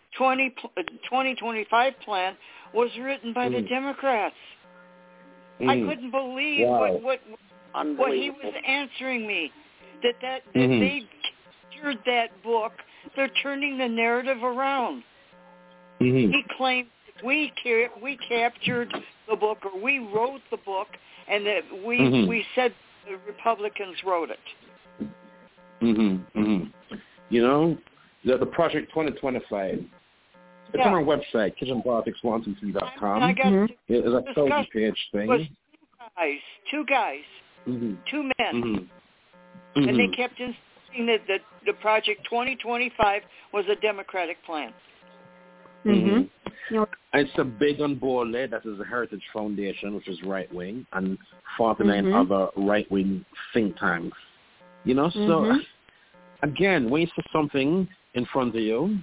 2025 plan was written by the Democrats. I couldn't believe what he was answering me. That they captured that book. They're turning the narrative around. He claimed we captured the book, or we wrote the book, and that we said the Republicans wrote it. The Project 2025. It's on our website, kitchenpolitics123.com. It's a 30-page thing. It was two guys, two men, and they kept insisting that the Project 2025 was a Democratic plan. It's a big and bold that is the Heritage Foundation, which is right-wing, and 49 other right-wing think tanks. So, again, when you see something in front of you,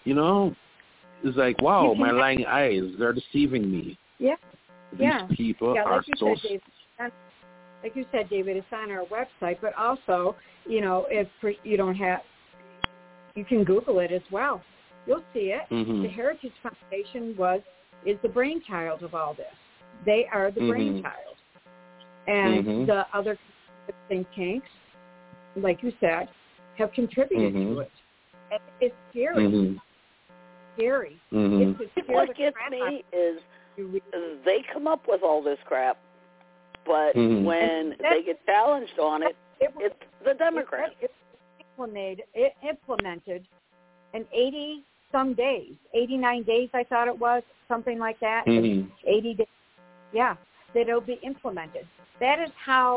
it's like, wow, my lying eyes, they're deceiving me. Yeah. These people are so... Like you said, David, it's on our website, but also, if you don't have, you can Google it as well. You'll see it. The Heritage Foundation is the brainchild of all this. They are the brainchild. And the other think tanks, like you said, have contributed to it. And it's scary. Scary. What gets me is they come up with all this crap, but when they get challenged on it, it's the Democrats. It's implemented in 80-some days, 89 days I thought it was, something like that. 80 days. Yeah, that it'll be implemented. That is how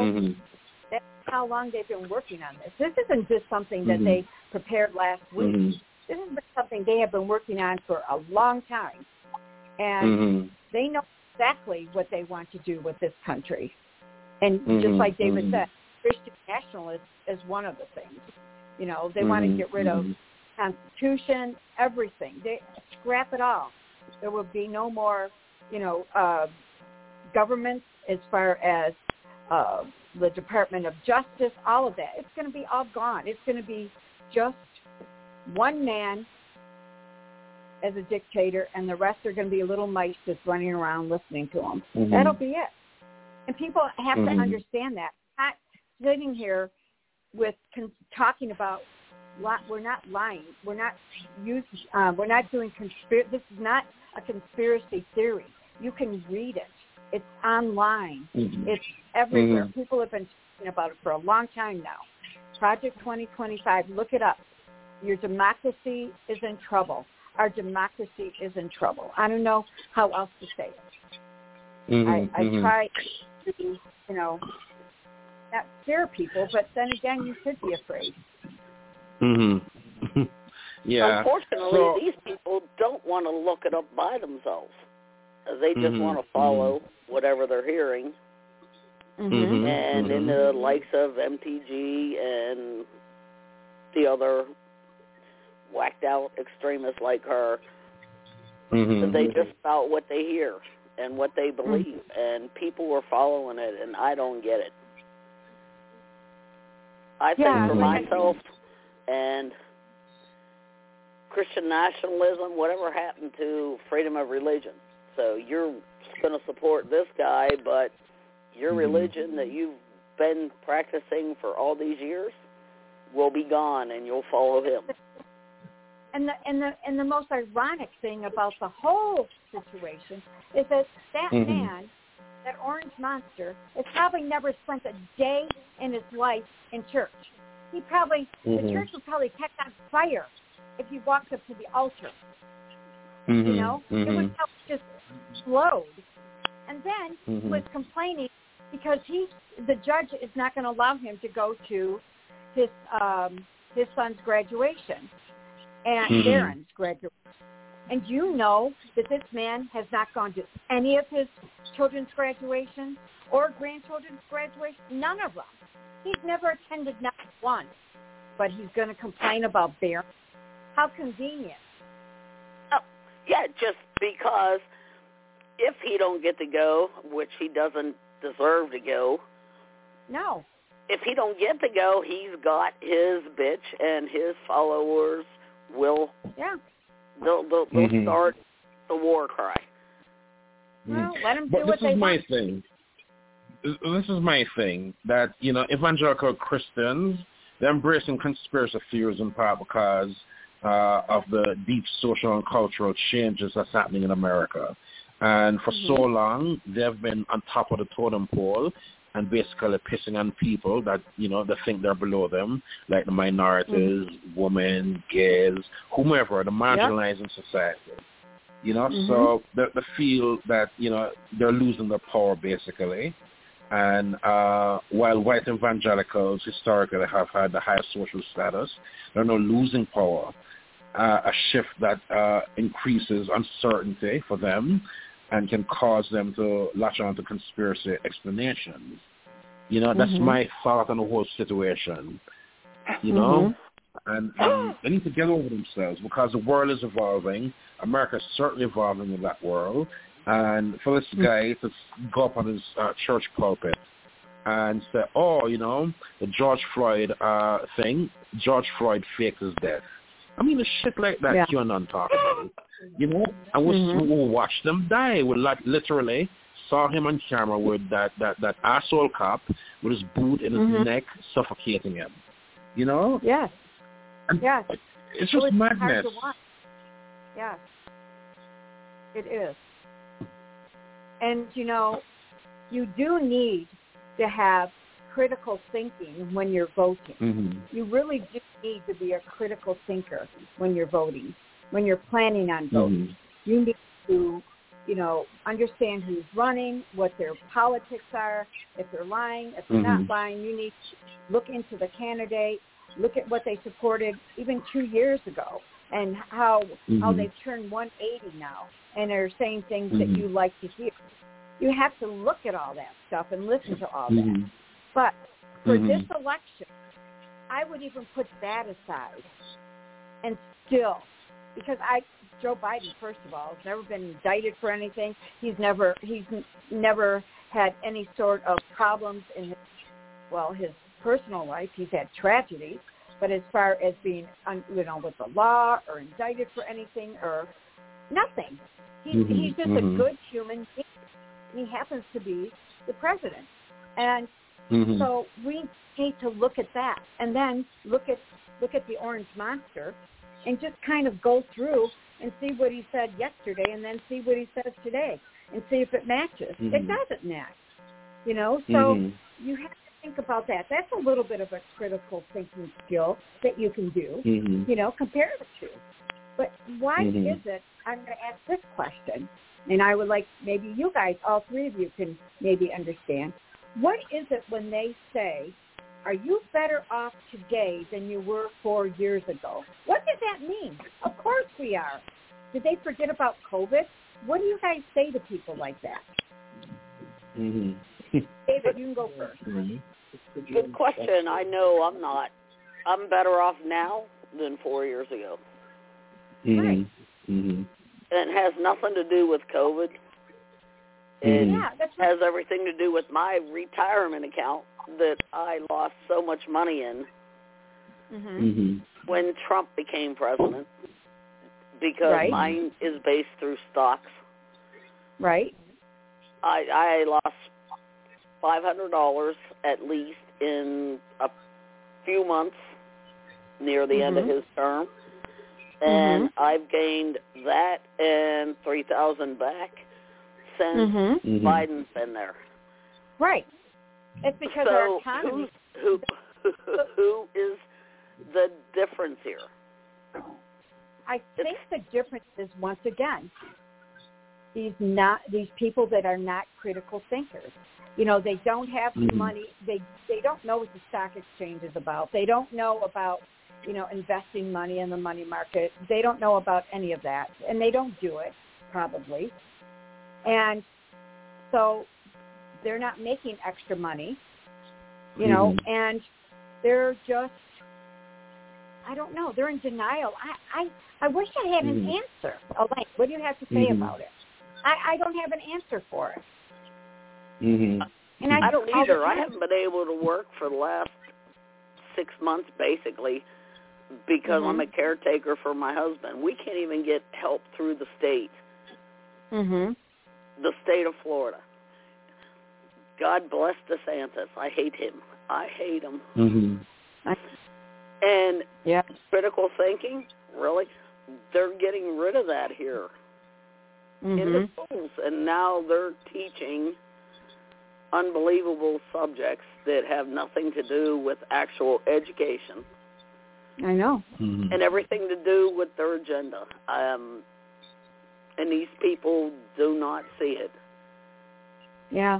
long they've been working on this. This isn't just something that they prepared last week. This has been something they have been working on for a long time. And they know exactly what they want to do with this country. And just like David said, Christian nationalism is one of the things. They want to get rid of Constitution, everything. They scrap it all. There will be no more, government as far as the Department of Justice, all of that. It's going to be all gone. It's going to be just one man as a dictator, and the rest are going to be little mice just running around listening to him. That'll be it. And people have to understand that. Not sitting here talking about. We're not lying. We're not doing conspiracy. This is not a conspiracy theory. You can read it. It's online. It's everywhere. People have been talking about it for a long time now. Project 2025. Look it up. Your democracy is in trouble. Our democracy is in trouble. I don't know how else to say it. I try to, not scare people, but then again, you should be afraid. Yeah. Unfortunately, these people don't want to look it up by themselves. They just want to follow whatever they're hearing. And in the likes of MTG and the other whacked out extremists like her, they just spout what they hear and what they believe, and people are following it, and I don't get it. I think for myself and Christian nationalism, whatever happened to freedom of religion? So you're going to support this guy, but your religion that you've been practicing for all these years will be gone, and you'll follow him. And the most ironic thing about the whole situation is that man, that orange monster, has probably never spent a day in his life in church. The church would probably catch on fire if he walked up to the altar. It would just explode. And then he was complaining because the judge is not going to allow him to go to his son's graduation and Darren's graduation. And you know that this man has not gone to any of his children's graduation or grandchildren's graduation, none of them. He's never attended not one, but he's going to complain about beer. How convenient. Oh, yeah, just because if he don't get to go, which he doesn't deserve to go. No. If he don't get to go, he's got his bitch, and his followers will. Yeah. They'll start the war cry. Well, let them do what they want. This is my thing, that, evangelical Christians, they're embracing conspiracy theories in part because of the deep social and cultural changes that's happening in America. And for so long, they've been on top of the totem pole and basically pissing on people that, they think they're below them, like the minorities, women, gays, whomever, the marginalized in society. So they feel that, they're losing their power, basically. And while white evangelicals historically have had the highest social status, they're now losing power, a shift that increases uncertainty for them and can cause them to latch on to conspiracy explanations. That's my thought on the whole situation. And they need to get over themselves because the world is evolving. America is certainly evolving in that world. And for this guy to go up on his church pulpit and say, the George Floyd thing, George Floyd faked his death. I mean, the shit like that QAnon talk about. And we watched them die. We literally saw him on camera with that asshole cop with his boot in his neck suffocating him. Yes. And yes. It's just madness. Yes. It is. And, you do need to have critical thinking when you're voting. You really do need to be a critical thinker when you're voting, when you're planning on voting. You need to, understand who's running, what their politics are, if they're lying, if they're not lying. You need to look into the candidate, look at what they supported even 2 years ago, and how they've turned 180 now and are saying things that you like to hear. You have to look at all that stuff and listen to all that. But for this election, I would even put that aside. And still, because Joe Biden, first of all, has never been indicted for anything. He's never had any sort of problems in his personal life. He's had tragedy. But as far as being, with the law or indicted for anything or nothing, he's just a good human being. And he happens to be the president. And so we need to look at that and then look at the Orange Monster and just kind of go through and see what he said yesterday and then see what he says today and see if it matches. It doesn't match, so you have to think about that. That's a little bit of a critical thinking skill that you can do, compare the two. But why is it, I'm going to ask this question, and I would like maybe you guys, all three of you, can maybe understand. What is it when they say, are you better off today than you were 4 years ago? What does that mean? Of course we are. Did they forget about COVID? What do you guys say to people like that? David, you can go first. Good question. I know I'm not. I'm better off now than 4 years ago. Right. And it has nothing to do with COVID. It has everything to do with my retirement account that I lost so much money in when Trump became president, because mine is based through stocks. Right. I lost $500 at least in a few months near the end of his term. And I've gained that and $3,000 back since Biden's been there. Right. It's because our economy. Who is the difference here? I think the difference is, once again, these people that are not critical thinkers. They don't have the money. They don't know what the stock exchange is about. They don't know about investing money in the money market. They don't know about any of that, and they don't do it, probably. And so they're not making extra money, and they're just, I don't know, they're in denial. I wish I had an answer. Elaine, what do you have to say about it? I don't have an answer for it. And I don't either. I haven't been able to work for the last 6 months, basically, because I'm a caretaker for my husband. We can't even get help through the state. The state of Florida. God bless DeSantis. I hate him. And critical thinking, really, they're getting rid of that here in the schools. And now they're teaching unbelievable subjects that have nothing to do with actual education. I know. And everything to do with their agenda. And these people do not see it. Yeah.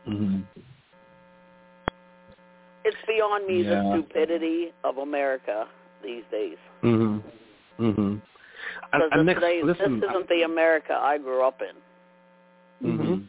It's beyond me, the stupidity of America these days. Because this isn't the America I grew up in.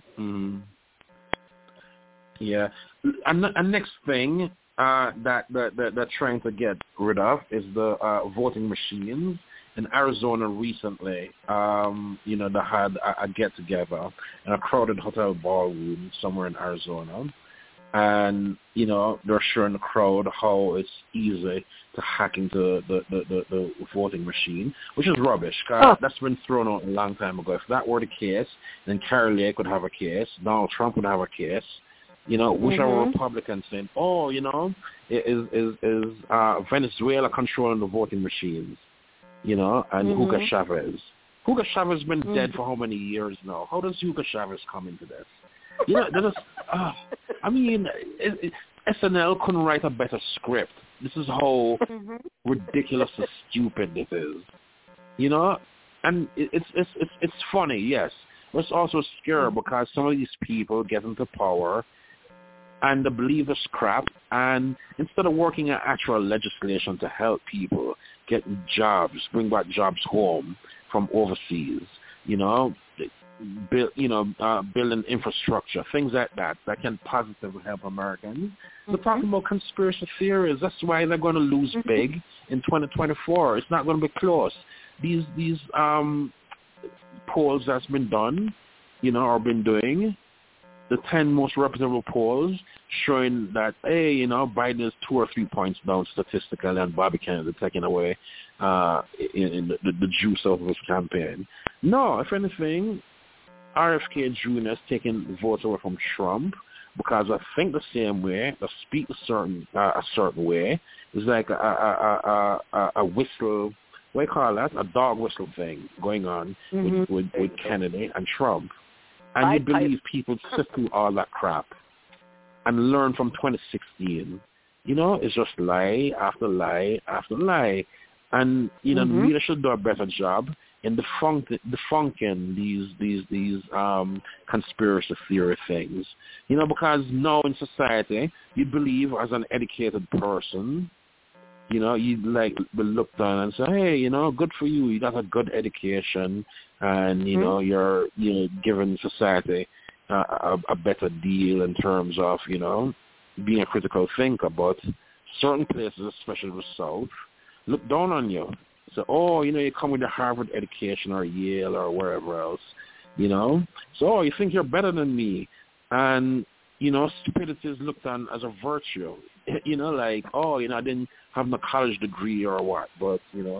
Yeah. And next thing that they're trying to get rid of is the voting machines. In Arizona recently, they had a get-together in a crowded hotel ballroom somewhere in Arizona. And, they're showing the crowd how it's easy to hack into the voting machine, which is rubbish. That's been thrown out a long time ago. If that were the case, then Carrie Lake would have a case. Donald Trump would have a case. Which are Republicans saying, is Venezuela controlling the voting machines? And Hugo Chavez. Hugo Chavez has been dead for how many years now? How does Hugo Chavez come into this? SNL couldn't write a better script. This is how ridiculous and stupid this is. And it's funny, yes. But it's also scary because some of these people get into power and they believe this crap, and instead of working at actual legislation to help people get jobs, bring back jobs home from overseas, building infrastructure, things like that can positively help Americans. They're talking about conspiracy theories. That's why they're going to lose big in 2024. It's not going to be close. These polls that's been done, or been doing, the 10 most reputable polls showing that, Biden is 2 or 3 points down statistically, and Bobby Kennedy taking away in the juice of his campaign. No, if anything, RFK Jr. is taking votes away from Trump because I think the same way, they speak a certain way. It's like a whistle, what do you call that? A dog whistle thing going on with Kennedy and Trump. And you believe people sit through all that crap and learn from 2016. It's just lie after lie after lie. And, media should do a better job in defunking these conspiracy theory things. Because now in society, you believe as an educated person, you'd be looked on and say, hey, good for you. You got a good education, and you're giving society a better deal in terms of being a critical thinker. But certain places, especially the South, look down on you. So, you come with a Harvard education or Yale or wherever else, So, you think you're better than me, and stupidity is looked on as a virtue. I didn't have no college degree or what, but,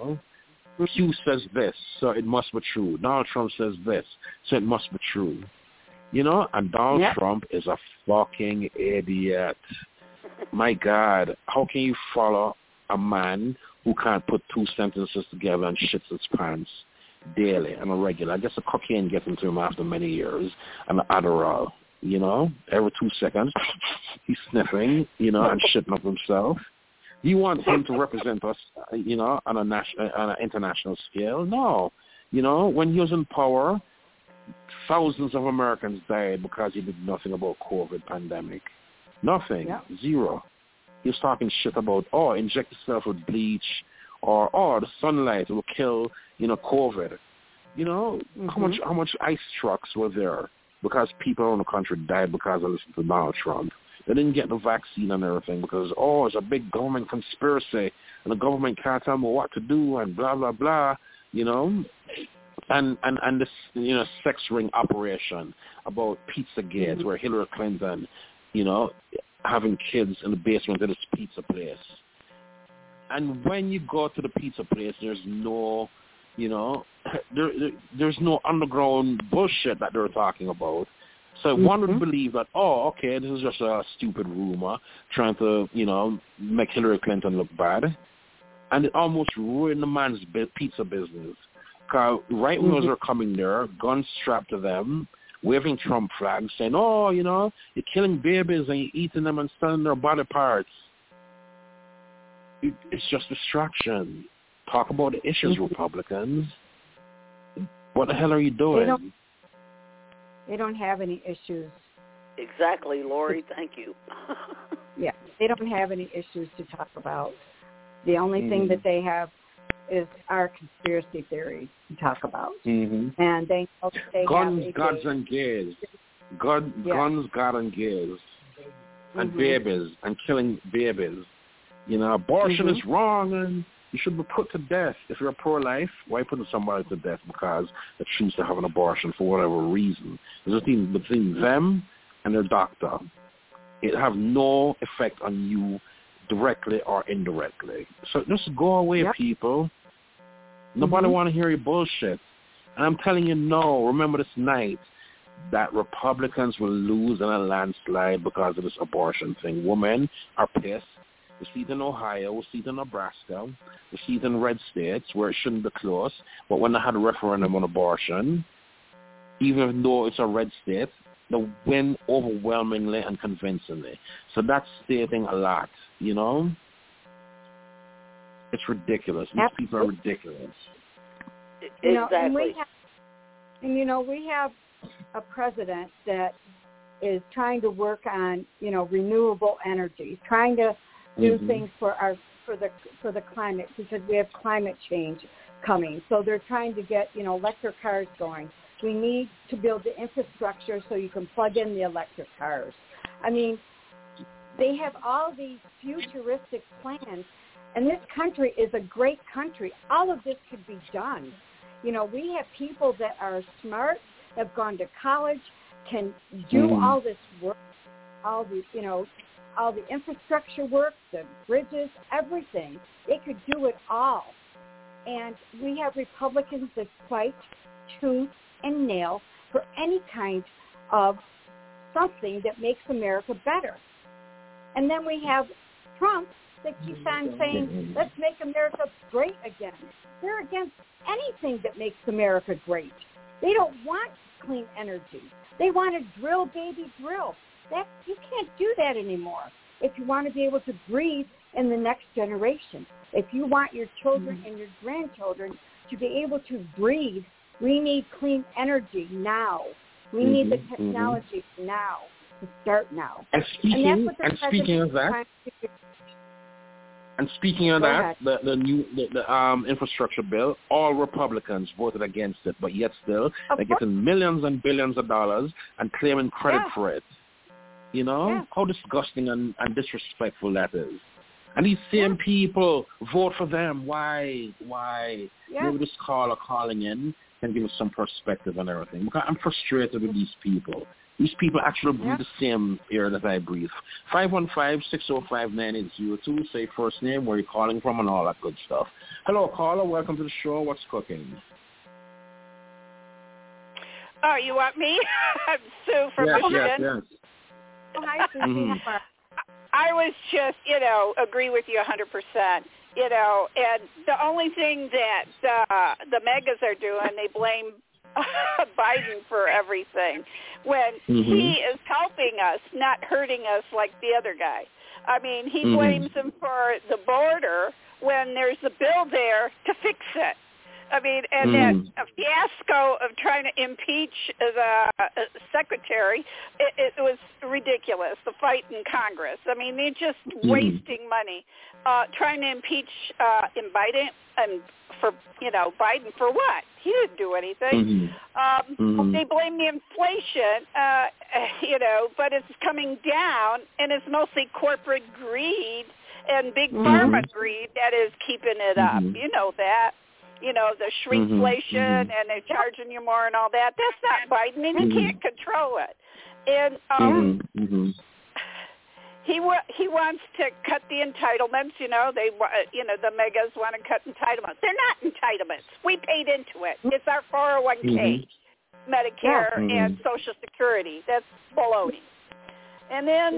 Q says this, so it must be true. Donald Trump says this, so it must be true. And Donald Trump is a fucking idiot. My God, how can you follow a man who can't put 2 sentences together and shits his pants daily on a regular? I guess the cocaine gets into him after many years, and the Adderall. Every 2 seconds, he's sniffing, and shitting up himself. You want him to represent us, on an international scale? No. When he was in power, thousands of Americans died because he did nothing about COVID pandemic. Nothing. Yeah. Zero. He was talking shit about, inject yourself with bleach or the sunlight will kill, COVID. How much ice trucks were there because people around the country died because of listening to Donald Trump. They didn't get the vaccine and everything because, it's a big government conspiracy and the government can't tell me what to do and blah, blah, blah, And this, sex ring operation about Pizzagate where Hillary Clinton, having kids in the basement of this pizza place. And when you go to the pizza place, there's no, there's no underground bullshit that they're talking about. So one would believe that, this is just a stupid rumor trying to, make Hillary Clinton look bad. And it almost ruined the man's pizza business. Because right wingers are coming there, guns strapped to them, waving Trump flags, saying, you're killing babies and you're eating them and selling their body parts. It's just distraction. Talk about the issues, Republicans. What the hell are you doing? They don't have any issues. Exactly, Lori. Thank you. Yeah, they don't have any issues to talk about. The only thing that they have is our conspiracy theories to talk about. And they guns, have gods, and gays. Guns, God, and gays. And babies, and killing babies. Abortion is wrong, and you should be put to death. If you're pro-life, why put somebody to death because they choose to have an abortion for whatever reason? It's between them and their doctor. It have no effect on you directly or indirectly. So just go away, people. Nobody want to hear your bullshit. And I'm telling you, no. Remember this night that Republicans will lose in a landslide because of this abortion thing. Women are pissed. We see it in Ohio. We see it in Nebraska. We see it in red states where it shouldn't be close. But when they had a referendum on abortion, even though it's a red state, they win overwhelmingly and convincingly. So that's stating a lot, It's ridiculous. These people are ridiculous. Exactly. We have a president that is trying to work on, renewable energy, trying to do things for the climate because we have climate change coming. So they're trying to get, electric cars going. We need to build the infrastructure so you can plug in the electric cars. I mean, they have all these futuristic plans, and this country is a great country. All of this could be done. We have people that are smart, have gone to college, can do all this work, all the infrastructure work, the bridges, everything. They could do it all. And we have Republicans that fight tooth and nail for any kind of something that makes America better. And then we have Trump that keeps on saying, let's make America great again. They're against anything that makes America great. They don't want clean energy. They want to drill, baby, drill. You can't do that anymore if you want to be able to breathe in the next generation. If you want your children and your grandchildren to be able to breathe, we need clean energy now. We need the technology now to start now. And speaking of that, the new infrastructure bill, all Republicans voted against it, but yet still they're getting millions and billions of dollars and claiming credit for it. How disgusting and disrespectful that is. And these same people vote for them. Why? Maybe this caller calling in can give us some perspective on everything. Because I'm frustrated with these people. These people actually breathe the same air that I breathe. 515-605-9802. Say first name, where you're calling from, and all that good stuff. Hello, caller. Welcome to the show. What's cooking? Oh, you want me? I'm Sue from Michigan. Yes. Hi, Susie. I was just, agree with you 100%. And the only thing that the megas are doing, they blame Biden for everything when he is helping us, not hurting us like the other guy. I mean, he blames him for the border when there's a bill there to fix it. I mean, and then a fiasco of trying to impeach the secretary, it was ridiculous, the fight in Congress. I mean, they're just wasting money trying to impeach Biden Biden for what? He didn't do anything. They blame the inflation, but it's coming down, and it's mostly corporate greed and big pharma greed that is keeping it up. You know that. The shrinkflation, and they're charging you more and all that. That's not Biden, and he can't control it. And he wants to cut the entitlements. The megas want to cut entitlements. They're not entitlements. We paid into it. It's our 401k, Medicare, and Social Security. That's baloney. And then,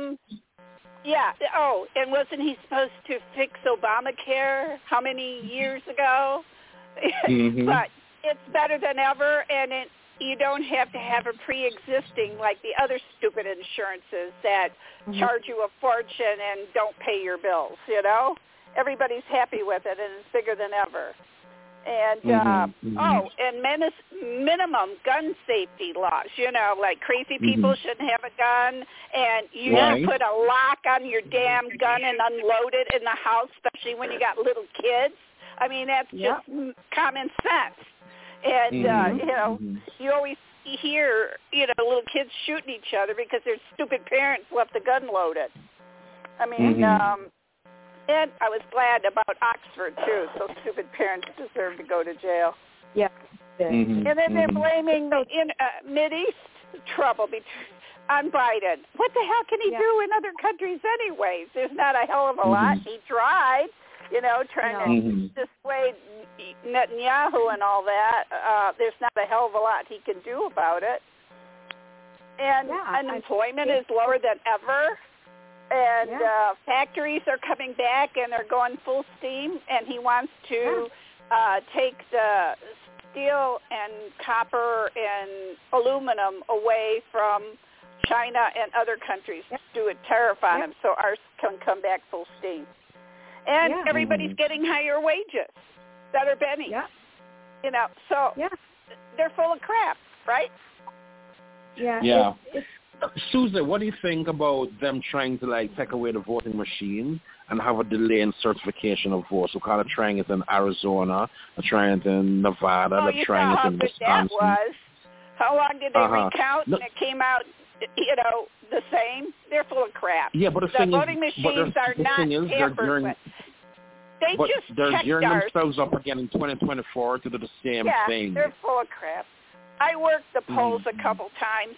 and wasn't he supposed to fix Obamacare how many years ago? But it's better than ever, and you don't have to have a pre-existing like the other stupid insurances that charge you a fortune and don't pay your bills, Everybody's happy with it, and it's bigger than ever. And, and minimum gun safety laws, like crazy people shouldn't have a gun, and you should put a lock on your damn gun and unload it in the house, especially when you got little kids. I mean, that's just common sense. And, you always hear, little kids shooting each other because their stupid parents left the gun loaded. I mean, and I was glad about Oxford, too, so stupid parents deserve to go to jail. Yeah. And then they're blaming the Mideast trouble on Biden. What the hell can he do in other countries anyways? There's not a hell of a lot. He tried, trying to dissuade Netanyahu and all that. There's not a hell of a lot he can do about it. And unemployment is lower than ever. And factories are coming back, and they're going full steam, and he wants to take the steel and copper and aluminum away from China and other countries, do a tariff on them so ours can come back full steam. And everybody's getting higher wages, better pennies. So they're full of crap, right? Yeah. Susan, what do you think about them trying to take away the voting machine and have a delay in certification of votes? We're kind of trying it in Arizona, they're trying it in Nevada, they're trying it in Wisconsin. That was. How long did they recount? And it came out, the same. They're full of crap. Yeah, but the voting machines are not tampered with. They're gearing themselves up again in 2024 to do the same thing. Yeah, they're full of crap. I worked the polls a couple times.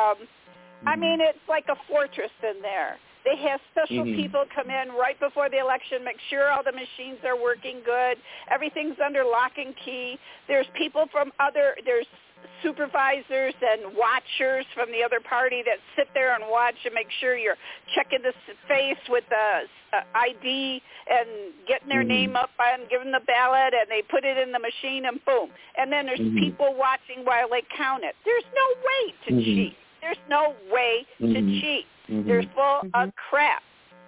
I mean, it's like a fortress in there. They have special people come in right before the election, make sure all the machines are working good. Everything's under lock and key. There's people from there's supervisors and watchers from the other party that sit there and watch and make sure you're checking the face with the ID and getting their name up and giving the ballot, and they put it in the machine and boom. And then there's people watching while they count it. There's no way to cheat. There's no way to cheat. They're full of crap.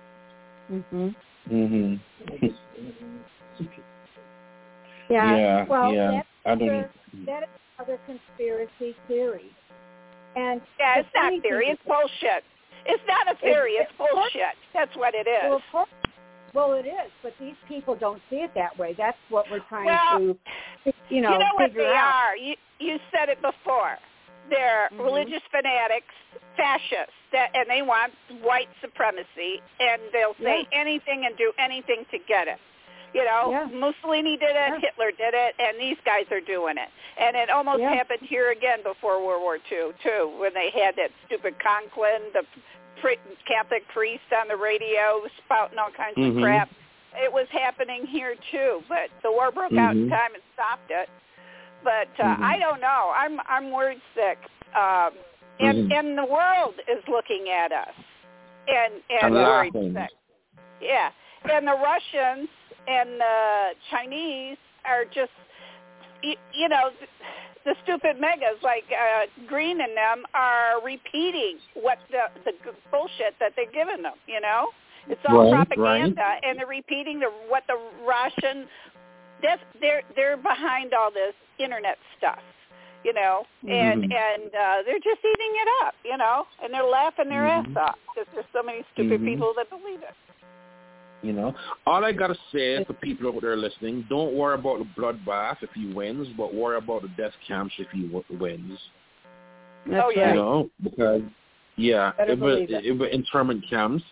Yeah. Well, I don't. That is another conspiracy theory. And it's not theory. It's bullshit. It's not a theory. It's bullshit. That's what it is. Well, it is, but these people don't see it that way. That's what we're trying to, you know what they are. You said it before. They're religious fanatics, fascists, and they want white supremacy, and they'll say anything and do anything to get it. Mussolini did it, Hitler did it, and these guys are doing it. And it almost happened here again before World War II, too, when they had that stupid Conklin, the Catholic priest on the radio spouting all kinds of crap. It was happening here, too, but the war broke out in time and stopped it. But I don't know. I'm word sick. And the world is looking at us. And worried sick. Yeah. And the Russians and the Chinese are just, the stupid megas like Green and them are repeating what the bullshit that they're giving them, It's all propaganda, and they're repeating what the Russian they're behind all this internet stuff, and they're just eating it up, and they're laughing their ass off because there's so many stupid people that believe it. All I gotta say to people out there listening: don't worry about the bloodbath if he wins, but worry about the death camps if he wins. That's right. Because it would internment camps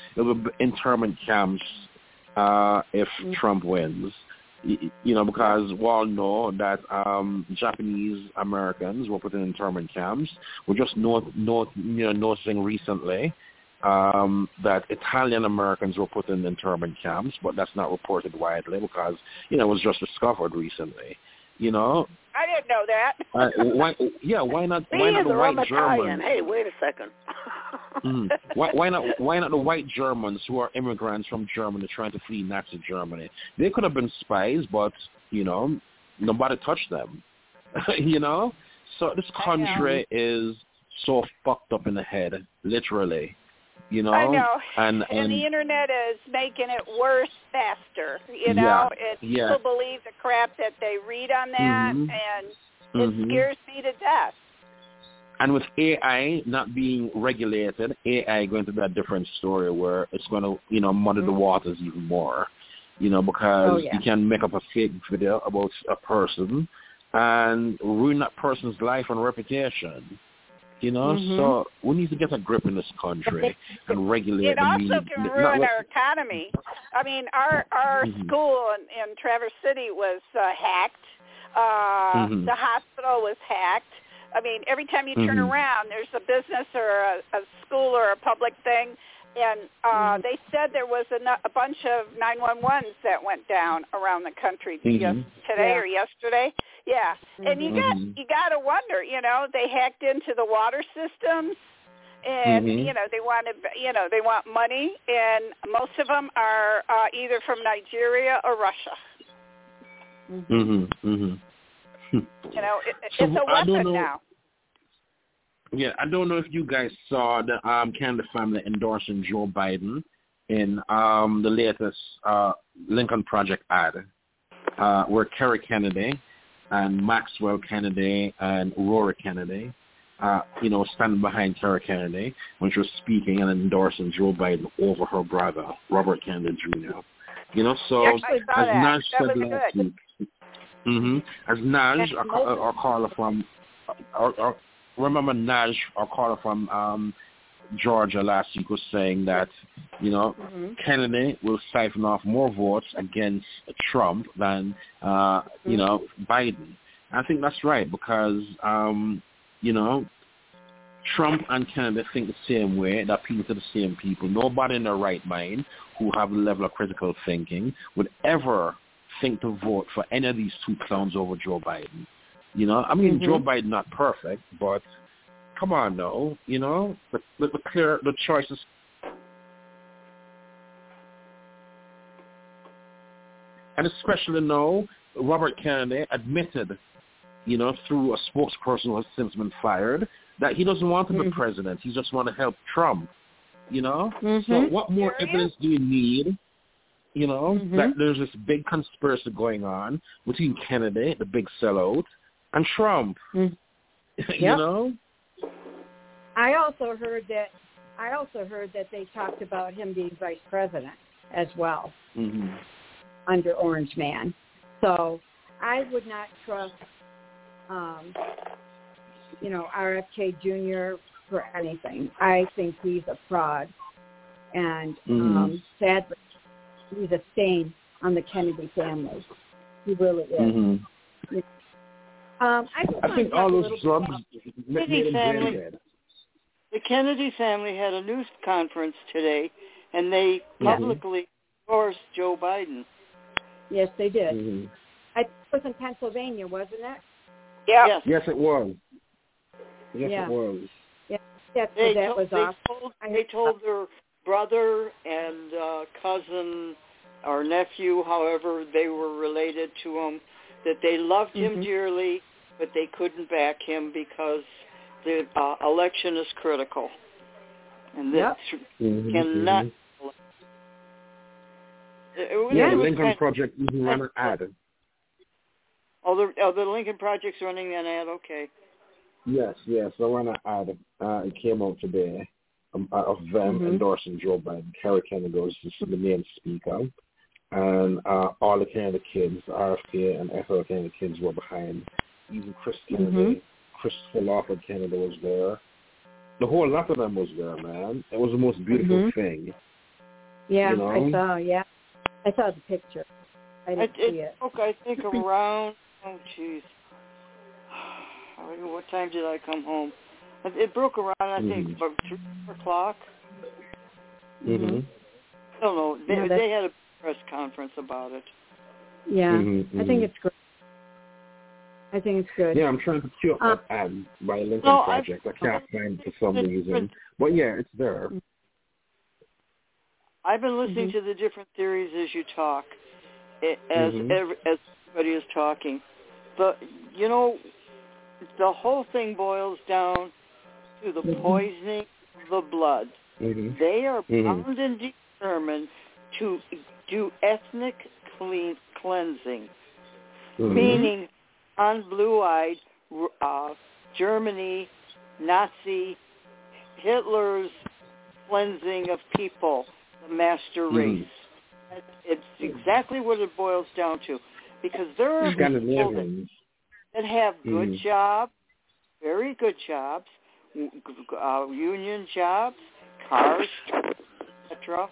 if Trump wins. Because we all know that Japanese Americans were put in internment camps. We're just noticing recently that Italian Americans were put in internment camps, but that's not reported widely because, it was just discovered recently. I didn't know that. Why not the white Germans? Hey, wait a second. Why not the white Germans who are immigrants from Germany trying to flee Nazi Germany? They could have been spies, but nobody touched them. So this country is so fucked up in the head, literally. I know, and the internet is making it worse faster, and people believe the crap that they read on that, and it scares me to death. And with AI not being regulated, AI going to be a different story where it's going to, muddy the waters even more, because you can make up a fake video about a person and ruin that person's life and reputation. So we need to get a grip in this country and regulate. It also can ruin our economy. I mean, our school in Traverse City was hacked. The hospital was hacked. I mean, every time you turn around, there's a business or a school or a public thing, and they said there was a bunch of 911s that went down around the country today or yesterday. Yeah, and you got to wonder, they hacked into the water systems, and they want money, and most of them are either from Nigeria or Russia. It's a weapon now. Yeah, I don't know if you guys saw the Canada family endorsing Joe Biden in the latest Lincoln Project ad, where Kerry Kennedy and Maxwell Kennedy and Rory Kennedy, standing behind Kerry Kennedy when she was speaking and endorsing Joe Biden over her brother, Robert Kennedy Jr. So as Naj said last week, as Naj, our caller from, remember Naj, our caller from Georgia last week was saying that, Kennedy will siphon off more votes against Trump than, Biden. I think that's right because, Trump and Kennedy think the same way. They appeal to the same people. Nobody in their right mind who have a level of critical thinking would ever think to vote for any of these two clowns over Joe Biden. Joe Biden not perfect, but come on, no, the choices. And especially now, Robert Kennedy admitted, through a spokesperson who has since been fired, that he doesn't want to be president. He just want to help Trump, So what more evidence do you need, that there's this big conspiracy going on between Kennedy, the big sellout, and Trump, I also heard that they talked about him being vice president as well under Orange Man. So I would not trust, RFK Jr. for anything. I think he's a fraud, and sadly, he's a stain on the Kennedy family. He really is. I think all those drugs made him very bad. The Kennedy family had a news conference today, and they publicly endorsed Joe Biden. Yes, they did. I think it was in Pennsylvania, wasn't it? Yeah. Yes, it was. It was. Yeah, that was awesome. They told their brother and cousin or nephew, however they were related to him, that they loved him dearly, but they couldn't back him because the election is critical. And that cannot... The Lincoln Project even ran an ad. The Lincoln Project's running an ad. Okay. Yes. So when I ad, it came out today of them endorsing Joe Biden. Kerry Kennedy was the main speaker, and all the Canada kids, RFK and FL Canada kids were behind. Even Chris Kennedy, Christopher Lawford Kennedy was there. The whole lot of them was there, man. It was the most beautiful thing. Yeah, I saw. Yeah, I saw the picture. I didn't see it. Okay, I think around. Oh, jeez. What time did I come home? It broke around, I think, about 3 o'clock. I don't know. They had a press conference about it. Yeah, I think it's great. I think it's good. Yeah, I'm trying to queue up that ad by Lincoln Project. I can't find it for some reason. But yeah, it's there. I've been listening to the different theories as you talk, as everybody is talking. But, you know, the whole thing boils down to the poisoning of the blood. They are bound and determined to do ethnic cleansing, meaning on blue-eyed Germany, Nazi, Hitler's cleansing of people, the master race. It's exactly what it boils down to, because there are people that have good jobs, very good jobs, union jobs, cars, etc.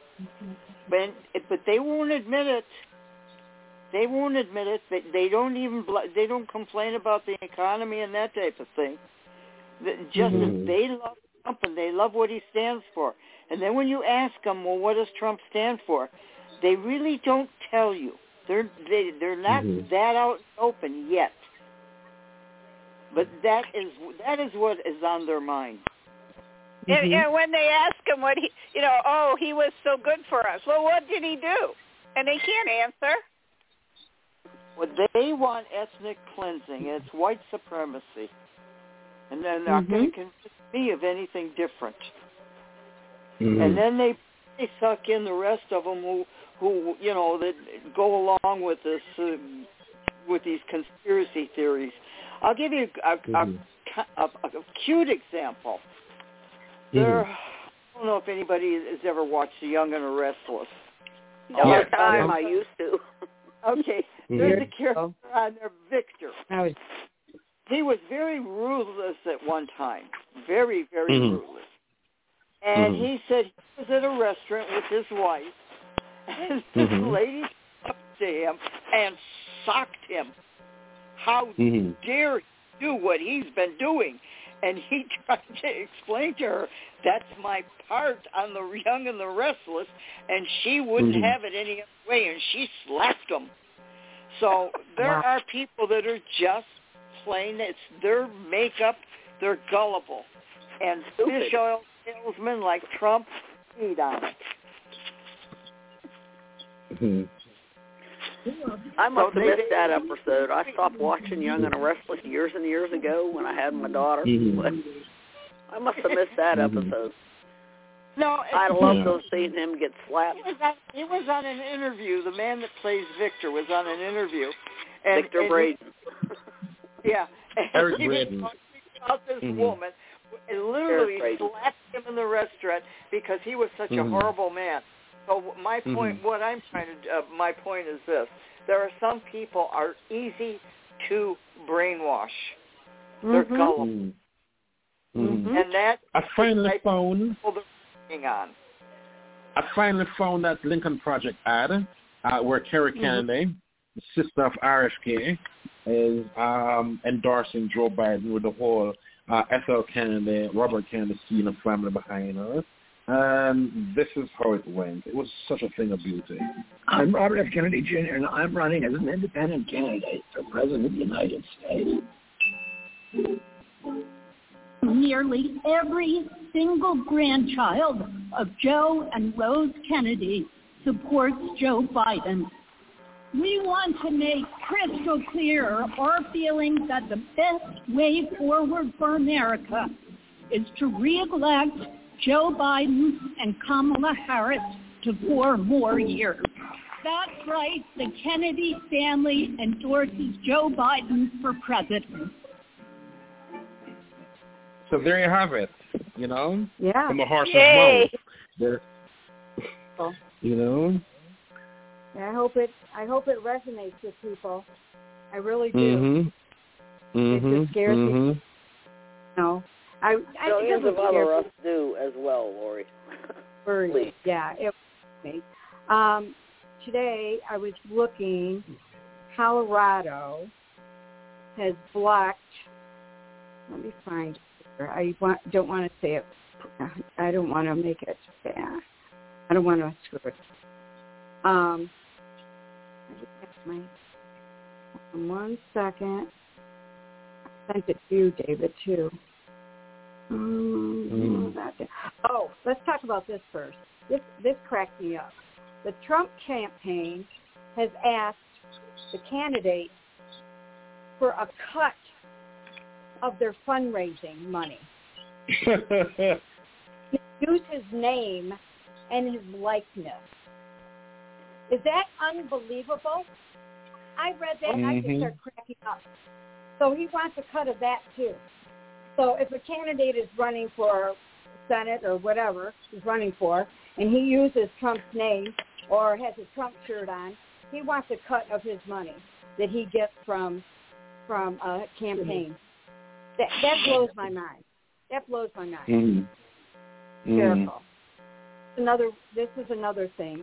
But they won't admit it. They won't admit it. They don't complain about the economy and that type of thing. Just that they love Trump and they love what he stands for. And then when you ask them, well, what does Trump stand for? They really don't tell you. They're not that out open yet. But that is what is on their mind. And when they ask him what he was so good for us. Well, what did he do? And they can't answer. Well, they want ethnic cleansing. It's white supremacy. And they're not going to convince me of anything different. And then they suck in the rest of them who that go along with this, with these conspiracy theories. I'll give you a cute example. I don't know if anybody has ever watched The Young and the Restless. All the time, I used to. Okay, there's a character on there, Victor. He was very ruthless at one time, very, very ruthless. And he said he was at a restaurant with his wife, and this lady up to him and socked him. How dare he do what he's been doing? And he tried to explain to her, that's my part on The Young and the Restless, and she wouldn't have it any other way, and she slapped him. So there are people that are just plain, it's their makeup, they're gullible. And fish oil salesmen like Trump feed on it. I must have missed that episode. I stopped watching Young and the Restless years and years ago when I had my daughter. But I must have missed that episode. No, I'd love to have seen him get slapped. He was on an interview. The man that plays Victor was on an interview. And, Victor Braden. Yeah. Eric he Braden. was talking about this woman and literally slapped him in the restaurant because he was such a horrible man. So my point, my point is this: there are some people are easy to brainwash. They're gullible, and that I finally found that Lincoln Project ad where Kerry Kennedy, the sister of RFK, is endorsing Joe Biden with the whole FL Kennedy, Robert Kennedy Sr. family behind her. And this is how it went. It was such a thing of beauty. I'm Robert F. Kennedy, Jr., and I'm running as an independent candidate for President of the United States. Nearly every single grandchild of Joe and Rose Kennedy supports Joe Biden. We want to make crystal clear our feeling that the best way forward for America is to re-elect Joe Biden and Kamala Harris to 4 more years. That's right. The Kennedy family endorses Joe Biden for president. So there you have it. You know, from the horse's Yay. mouth. There, you know. I hope it resonates with people. I really do. It just scares me. No, millions of other us do as well, Lori. Please. Yeah, it me. Today I was looking. Colorado has blocked. Let me find it. Don't want to say it. I don't want to make it bad. I don't want to screw it. I just have my 1 second. I sent it to you, David, too. Oh, let's talk about this first. This cracked me up. The Trump campaign has asked the candidates for a cut of their fundraising money. Use his name and his likeness. Is that unbelievable? I read that and I just started cracking up. So he wants a cut of that too. So if a candidate is running for Senate or whatever he's running for, and he uses Trump's name or has a Trump shirt on, he wants a cut of his money that he gets from a campaign. That blows my mind. That blows my mind. Careful. This is another thing.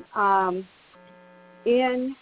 In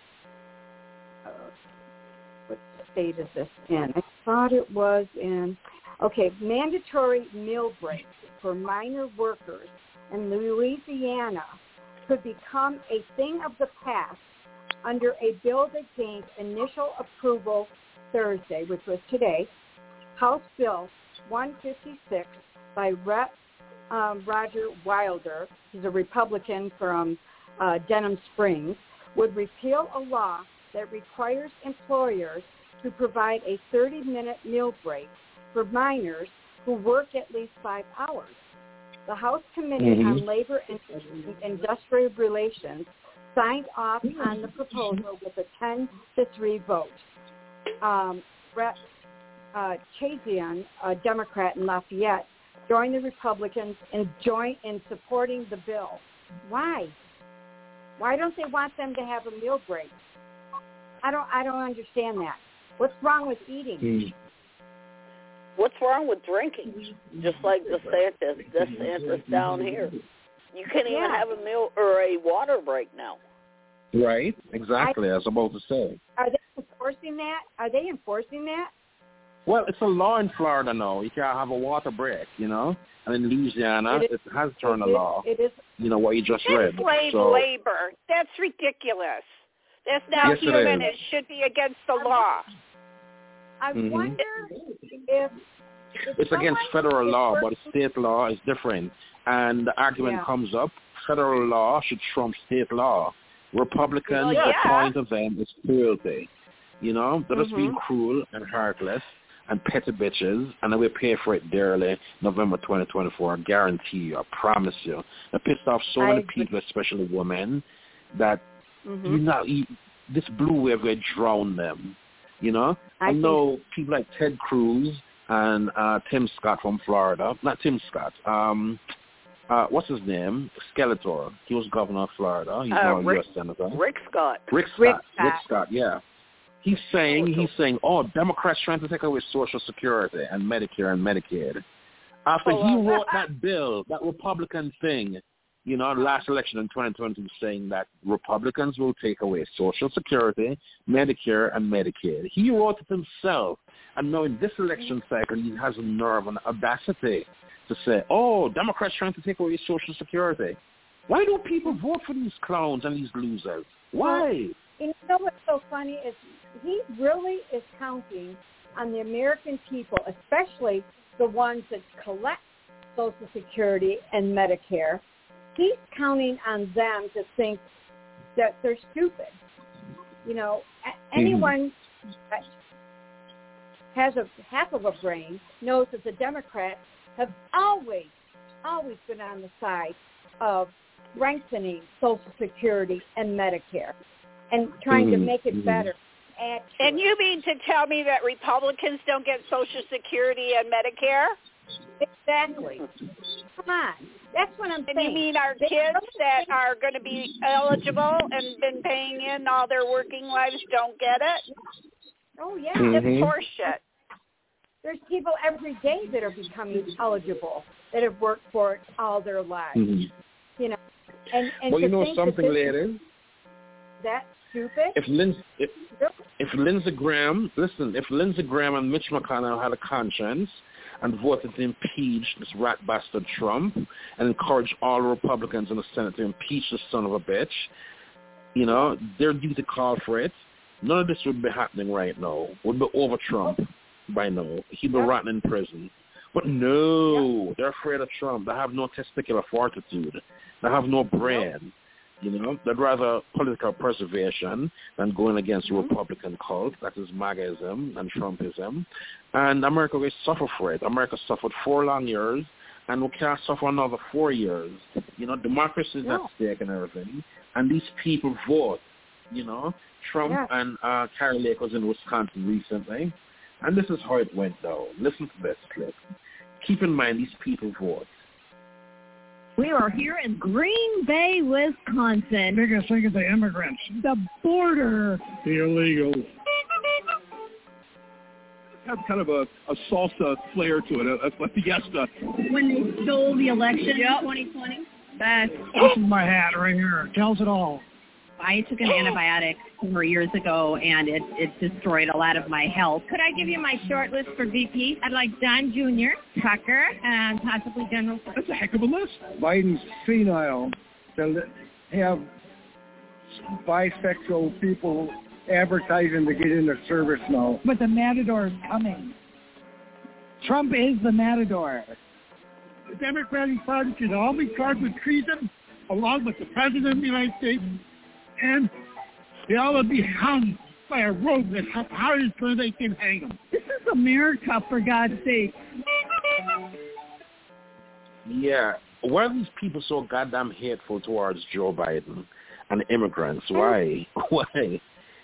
what state is this in? I thought it was in. Okay, mandatory meal breaks for minor workers in Louisiana could become a thing of the past under a bill that gained initial approval Thursday, which was today. House Bill 156 by Rep. Roger Wilder, who's a Republican from Denham Springs, would repeal a law that requires employers to provide a 30-minute meal break for minors who work at least 5 hours. The House Committee on Labor and Industrial Relations signed off on the proposal with a 10-3 vote. Rep. Chazian, a Democrat in Lafayette, joined the Republicans in supporting the bill. Why? Why don't they want them to have a meal break? I don't understand that. What's wrong with eating? What's wrong with drinking? Just like DeSantis down here. You can't even have a meal or a water break now. Right, exactly. I was about to say. Are they enforcing that? Well, it's a law in Florida now. You can't have a water break, you know. And in Louisiana, it has turned a law. It is. You know what you just read. It's slave labor. That's ridiculous. That's not human. It should be against the law. I wonder if it's against federal law, but state law is different. And the argument comes up: federal law should trump state law. Republicans, the point of them is cruelty. You know, they're just being cruel and heartless and petty bitches, and they will pay for it dearly November 2024. I guarantee you, I promise you. They pissed off so many people, especially women, that this blue wave will drown them. You know, I know people like Ted Cruz and Tim Scott from Florida. Not Tim Scott. What's his name? Skeletor. He was governor of Florida. He's now a U.S. senator. Rick Scott. Rick Scott. Yeah. He's saying, oh, Democrats trying to take away Social Security and Medicare and Medicaid. After he wrote that bill, that Republican thing, you know, last election in 2020, saying that Republicans will take away Social Security, Medicare, and Medicaid. He wrote it himself. And now in this election cycle, he has a nerve and audacity to say, oh, Democrats trying to take away Social Security. Why do people vote for these clowns and these losers? Why? You know what's so funny is he really is counting on the American people, especially the ones that collect Social Security and Medicare. He's counting on them to think that they're stupid. You know, anyone that has a half of a brain knows that the Democrats have always been on the side of strengthening Social Security and Medicare. and trying to make it better. And you mean to tell me that Republicans don't get Social Security and Medicare? Exactly. Come on. That's what I'm saying. And you mean our kids that are going to be eligible and been paying in all their working lives don't get it? Oh, yeah. It's horseshit. There's people every day that are becoming eligible that have worked for it all their lives. You know, and well, you know something, ladies? That's stupid. If Lindsey Graham and Mitch McConnell had a conscience and voted to impeach this rat bastard Trump and encourage all Republicans in the Senate to impeach this son of a bitch, you know, they're due to call for it. None of this would be happening right now. Would be over Trump by now. He'd be rotting in prison. But no, they're afraid of Trump. They have no testicular fortitude. They have no brain. You know, they'd rather political preservation than going against the Republican cult. That is MAGAism and Trumpism. And America will suffer for it. America suffered 4 long years, and we can't suffer another 4 years. You know, democracy is at stake and everything. And these people vote. You know, Trump and Kari Lake was in Wisconsin recently. And this is how it went down. Listen to this clip. Keep in mind, these people vote. We are here in Green Bay, Wisconsin. Biggest thing is the immigrants. The border. The illegals. Have kind of a salsa flair to it, a fiesta. When they stole the election in 2020. This is my hat right here. Tells it all. I took an antibiotic 4 years ago, and it destroyed a lot of my health. Could I give you my short list for VP? I'd like Don Jr., Tucker, and possibly General. That's a heck of a list. Biden's senile to have bisexual people advertising to get into service now. But the Matador is coming. Trump is the Matador. The Democratic Party should all be charged with treason, along with the President of the United States. And they all would be hung by a rope that's hard as they can hang them. This is America, for God's sake. Yeah. Why are these people so goddamn hateful towards Joe Biden and immigrants? Why? Why?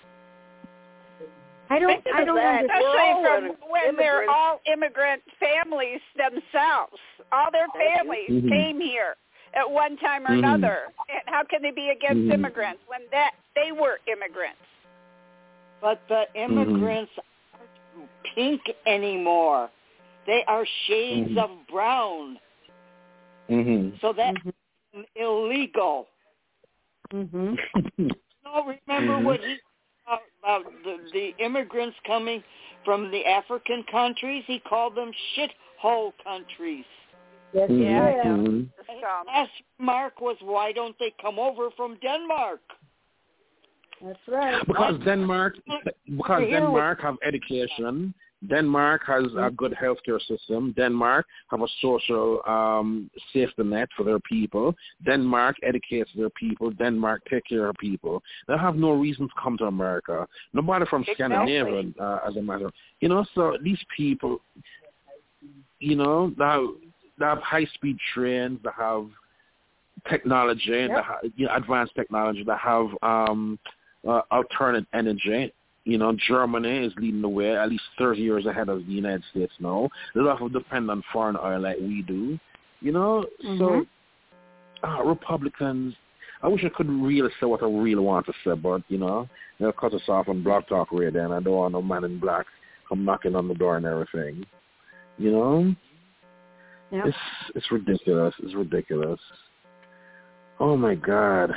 I don't understand. Especially when they're all immigrant families themselves. All their families came here at one time or another. And how can they be against immigrants when they were immigrants? But the immigrants aren't pink anymore. They are shades of brown. So that's illegal. No, remember what he about the immigrants coming from the African countries? He called them shithole countries. Yes, Last remark was, why don't they come over from Denmark? That's right. Because Denmark have education. Denmark has a good healthcare system. Denmark have a social safety net for their people. Denmark educates their people. Denmark take care of people. They have no reason to come to America. Nobody from Scandinavia, as a matter. You know, so these people, you know, they have high-speed trains, they have technology, they have, advanced technology, they have alternate energy. You know, Germany is leading the way, at least 30 years ahead of the United States now. They don't have to depend on foreign oil like we do. You know, so Republicans, I wish I could really say what I really want to say, but, you know, they'll cut us off on Blog Talk Radio, and I don't want no man in black come knocking on the door and everything. You know? Yep. It's ridiculous. It's ridiculous. Oh, my God.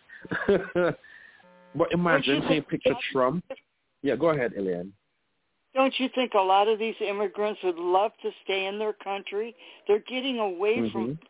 But imagine seeing picture Trump. Yeah, go ahead, Eliane. Don't you think a lot of these immigrants would love to stay in their country? They're getting away from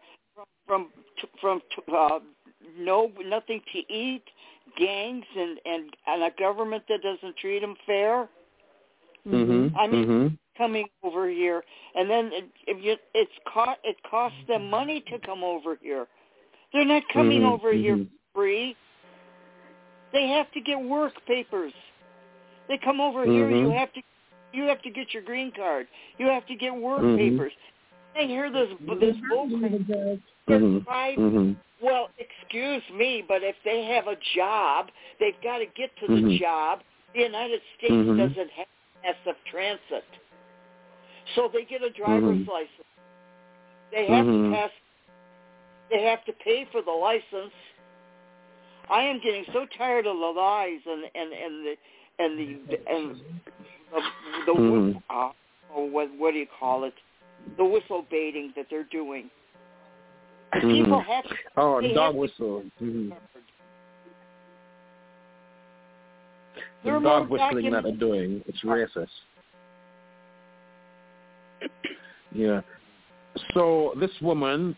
nothing to eat, gangs, and a government that doesn't treat them fair. I mean, coming over here, and then it costs them money to come over here. They're not coming over here free. They have to get work papers. They come over here. You have to get your green card. You have to get work papers. They hear this bullcrap. They're five. Well, excuse me, but if they have a job, they've got to get to the job. The United States doesn't have massive transit. So they get a driver's license. They have to pass. They have to pay for the license. I am getting so tired of the lies what do you call it? The whistle baiting that they're doing. People have to. Oh, dog whistle. The dog whistling that they're doing, it's racist. Yeah. So this woman,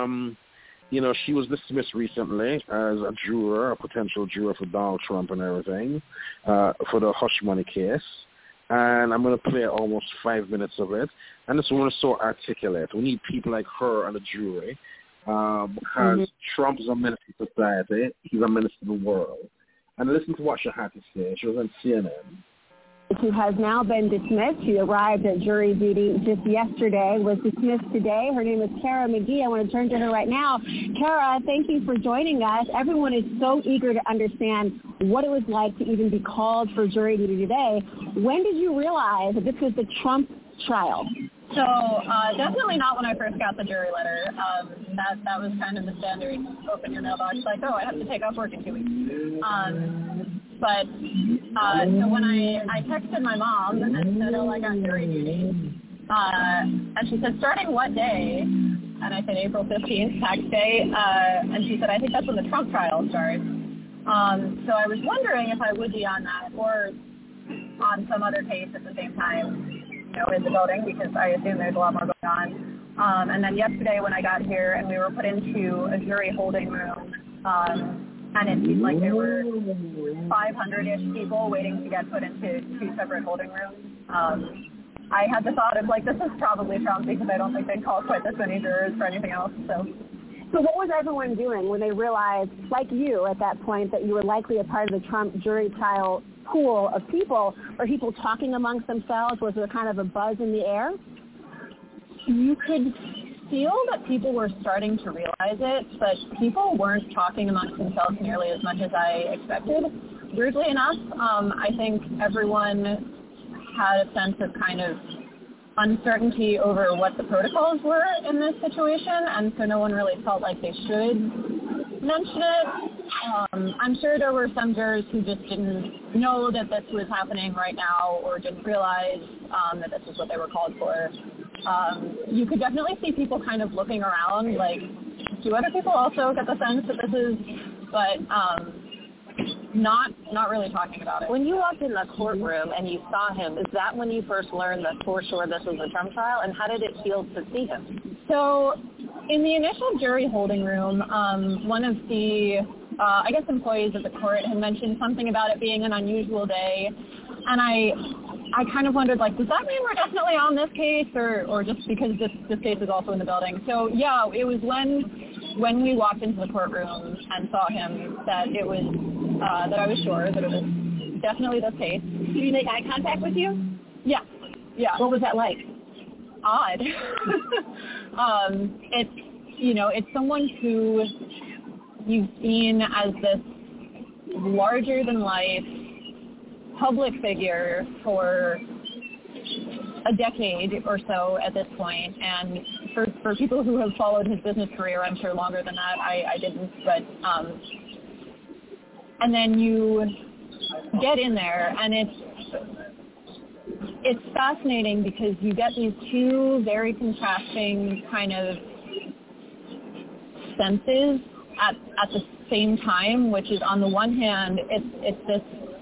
she was dismissed recently as a juror, a potential juror for Donald Trump and everything, for the hush money case. And I'm going to play almost 5 minutes of it. And this woman is so articulate. We need people like her on the jury because Trump is a menace to society. He's a menace to the world. And listen to what she had to say. She was on CNN. Who has now been dismissed. She arrived at jury duty just yesterday, was dismissed today. Her name is Kara McGee. I want to turn to her right now. Kara, thank you for joining us. Everyone is so eager to understand what it was like to even be called for jury duty today. When did you realize that this was the Trump trial? So definitely not when I first got the jury letter. That was kind of the standard open your mailbox, like, oh, I have to take off work in 2 weeks. But so when I texted my mom and said, oh, I got jury duty, and she said, starting what day? And I said, April 15th, tax day. And she said, I think that's when the Trump trial starts. So I was wondering if I would be on that or on some other case at the same time, in the building, because I assume there's a lot more going on. And then yesterday when I got here and we were put into a jury holding room, and it seemed like there were 500-ish people waiting to get put into two separate holding rooms. I had the thought of, this is probably Trump because I don't think they'd call quite this many jurors for anything else. So what was everyone doing when they realized, like you at that point, that you were likely a part of the Trump jury trial pool of people? Were people talking amongst themselves? Was there kind of a buzz in the air? You could feel that people were starting to realize it, but people weren't talking amongst themselves nearly as much as I expected. Weirdly enough, I think everyone had a sense of kind of uncertainty over what the protocols were in this situation, and so no one really felt like they should mention it. I'm sure there were some jurors who just didn't know that this was happening right now or didn't realize that this was what they were called for. You could definitely see people kind of looking around like, do other people also get the sense that this is, but not really talking about it. When you walked in the courtroom and you saw him, is that when you first learned that for sure this was a Trump trial, and how did it feel to see him? So in the initial jury holding room, one of the, employees of the court had mentioned something about it being an unusual day, and I kind of wondered, does that mean we're definitely on this case, or just because this case is also in the building? So, yeah, it was when we walked into the courtroom and saw him that it was, that I was sure that it was definitely this case. Did he make eye contact with you? Yeah. What was that like? Odd. It's someone who you've seen as this larger-than-life public figure for a decade or so at this point, and for people who have followed his business career, I'm sure longer than that. I didn't, but and then you get in there, and it's fascinating because you get these two very contrasting kind of senses at the same time, which is on the one hand, it's this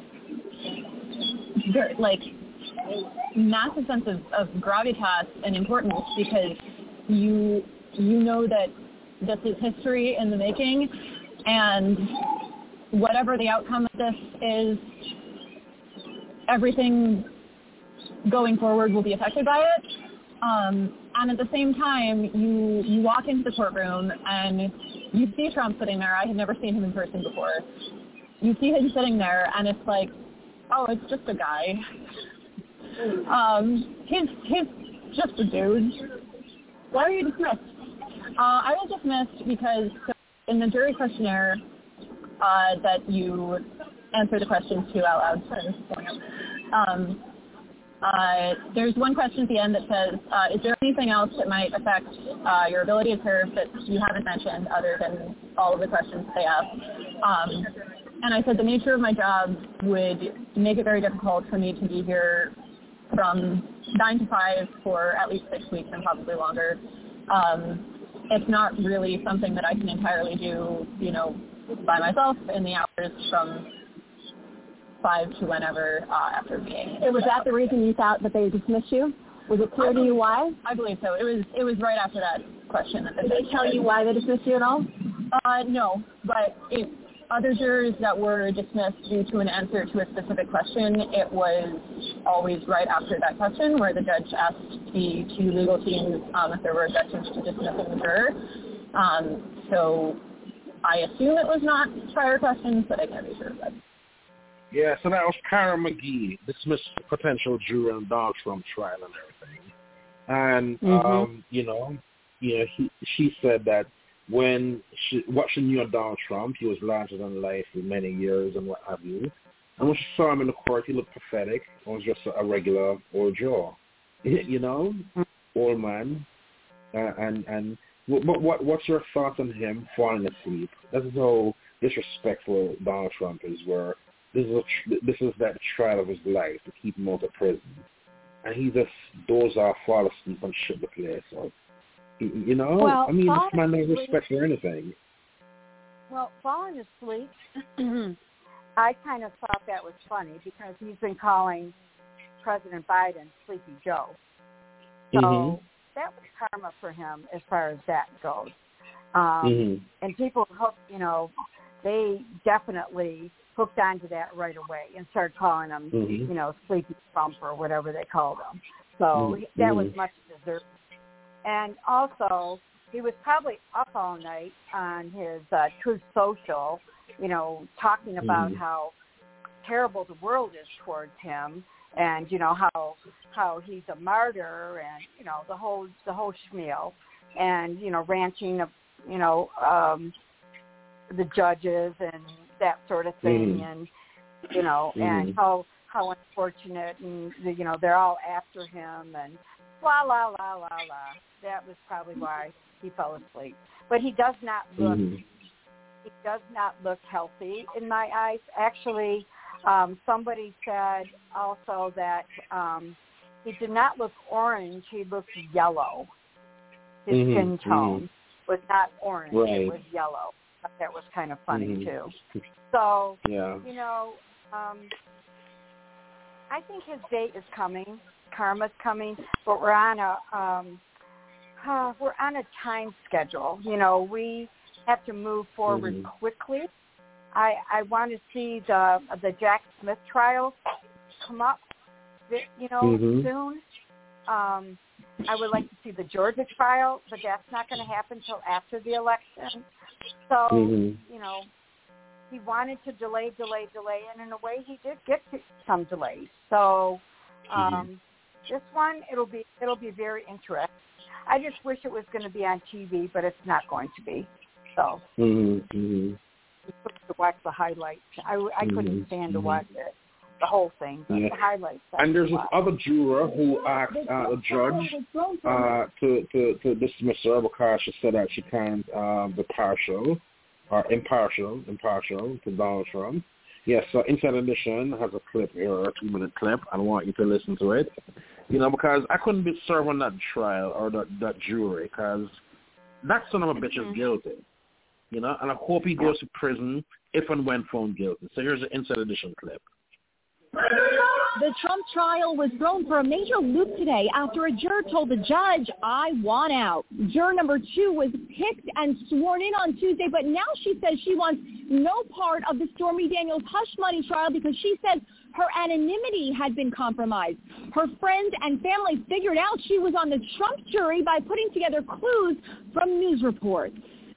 massive sense of gravitas and importance because you know that this is history in the making, and whatever the outcome of this is, everything going forward will be affected by it. And at the same time, you walk into the courtroom and you see Trump sitting there. I had never seen him in person before. You see him sitting there, and it's like, oh, it's just a guy. He's just a dude. Why are you dismissed? I was dismissed because in the jury questionnaire that you answer the questions to out loud, there's one question at the end that says, is there anything else that might affect your ability to serve that you haven't mentioned other than all of the questions they ask? And I said the nature of my job would make it very difficult for me to be here from 9 to 5 for at least 6 weeks and probably longer. It's not really something that I can entirely do, by myself in the hours from 5 to whenever after meeting. Was that the reason you thought that they dismissed you? Was it clear to you why? I believe so. It was right after that question. Did they tell you why they dismissed you at all? No, but other jurors that were dismissed due to an answer to a specific question, it was always right after that question where the judge asked the two legal teams if there were objections to dismissing the juror. So I assume it was not prior questions, but I can't be sure. But. Yeah, so that was Kara McGee, dismissed potential juror in Donald Trump trial and everything. And, she said that when what she knew of Donald Trump, he was larger than life for many years and what have you. And when she saw him in the court, he looked pathetic. He was just a regular old Joe, old man. But what's your thoughts on him falling asleep? That's how disrespectful Donald Trump is, where this is that trial of his life to keep him out of prison. And he just dozes off, fall asleep, and shit the place up. Well, this man has respect for anything. Well, falling asleep, I kind of thought that was funny because he's been calling President Biden Sleepy Joe. So that was karma for him as far as that goes. And people hooked, they definitely hooked onto that right away and started calling him, Sleepy Trump or whatever they called him. So that was much deserved. And also, he was probably up all night on his Truth Social, talking about how terrible the world is towards him, and how he's a martyr, and the whole spiel, and ranting of the judges and that sort of thing, and and how unfortunate, and they're all after him, and la la la la la. That was probably why he fell asleep. But he does not look. He does not look healthy in my eyes. Actually, somebody said also that he did not look orange. He looked yellow. His skin tone was not orange. It was yellow. That was kind of funny too. So I think his date is coming. Karma's coming, but we're on a time schedule. We have to move forward quickly. I want to see the Jack Smith trial come up, soon. I would like to see the Georgia trial, but that's not going to happen until after the election. So, he wanted to delay, and in a way he did get some delays. So, this one, it'll be very interesting. I just wish it was going to be on TV, but it's not going to be. So, to watch the highlights. I couldn't stand to watch it, the whole thing, but the highlights. And there's this other juror who asked the judge to dismiss her because she said that she can't be partial or impartial to Donald Trump. Yes, so Inside Edition has a clip here, a 2-minute clip. I want you to listen to it. Because I couldn't be served on that trial or that jury because that son of a bitch is guilty. And I hope he goes to prison if and when found guilty. So here's an Inside Edition clip. The Trump trial was thrown for a major loop today after a juror told the judge, "I want out." Juror number 2 was picked and sworn in on Tuesday, but now she says she wants no part of the Stormy Daniels hush money trial because she says her anonymity had been compromised. Her friends and family figured out she was on the Trump jury by putting together clues from news reports.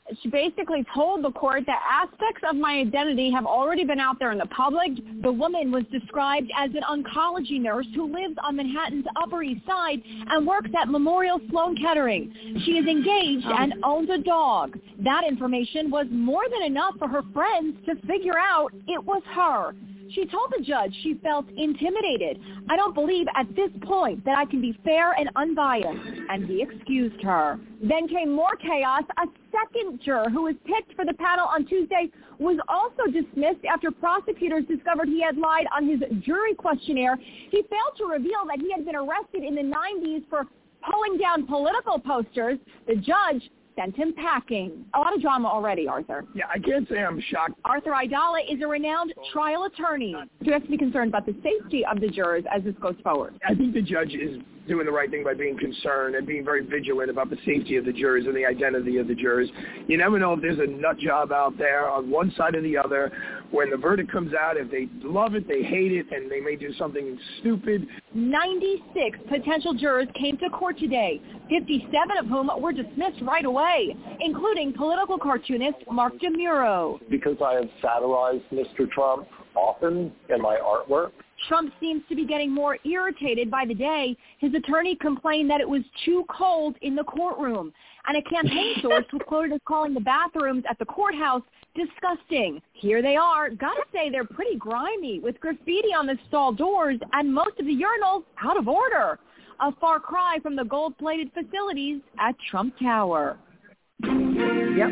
She basically told the court that aspects of my identity have already been out there in the public. The woman was described as an oncology nurse who lives on Manhattan's Upper East Side and works at Memorial Sloan Kettering. She is engaged and owns a dog. That information was more than enough for her friends to figure out it was her. She told the judge she felt intimidated. I don't believe at this point that I can be fair and unbiased, and he excused her. Then came more chaos. A second juror who was picked for the panel on Tuesday was also dismissed after prosecutors discovered he had lied on his jury questionnaire. He failed to reveal that he had been arrested in the 90s for pulling down political posters. The judge sent him packing. A lot of drama already, Arthur. Yeah, I can't say I'm shocked. Arthur Aidala is a renowned trial attorney. You have to be concerned about the safety of the jurors as this goes forward. I think the judge is doing the right thing by being concerned and being very vigilant about the safety of the jurors and the identity of the jurors. You never know if there's a nut job out there on one side or the other. When the verdict comes out, if they love it, they hate it, and they may do something stupid. 96 potential jurors came to court today, 57 of whom were dismissed right away, including political cartoonist Mark DeMuro. Because I have satirized Mr. Trump often in my artwork, Trump seems to be getting more irritated by the day. His attorney complained that it was too cold in the courtroom. And a campaign source was quoted as calling the bathrooms at the courthouse disgusting. Here they are. Gotta say, they're pretty grimy, with graffiti on the stall doors and most of the urinals out of order. A far cry from the gold-plated facilities at Trump Tower. Yep.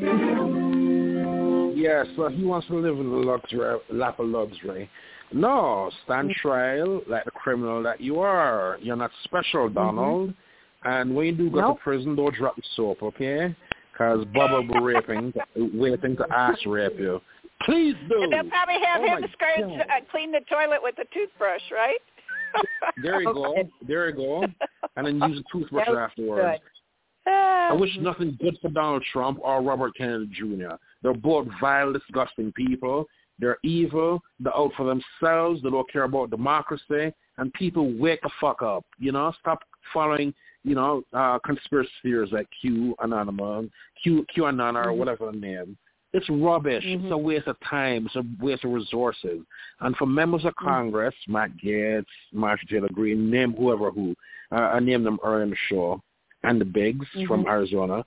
Yeah, so he wants to live in the lap of luxury. No, stand trial like the criminal that you are. You're not special, Donald. And when you do go to prison, don't drop the soap, okay? Because Bubba will be waiting to ass rape you. Please do. And they'll probably have him clean the toilet with a toothbrush, right? There you go. There you go. And then use a toothbrush afterwards. I wish nothing good for Donald Trump or Robert Kennedy Jr. They're both vile, disgusting people. They're evil. They're out for themselves. They don't care about democracy. And people wake the fuck up. You know, stop following, conspiracy theories like QAnon or whatever the name. It's rubbish. It's a waste of time. It's a waste of resources. And for members of Congress, Matt Gaetz, Marjorie Taylor Greene, name whoever who, I named them earlier in the show, and the Biggs from Arizona,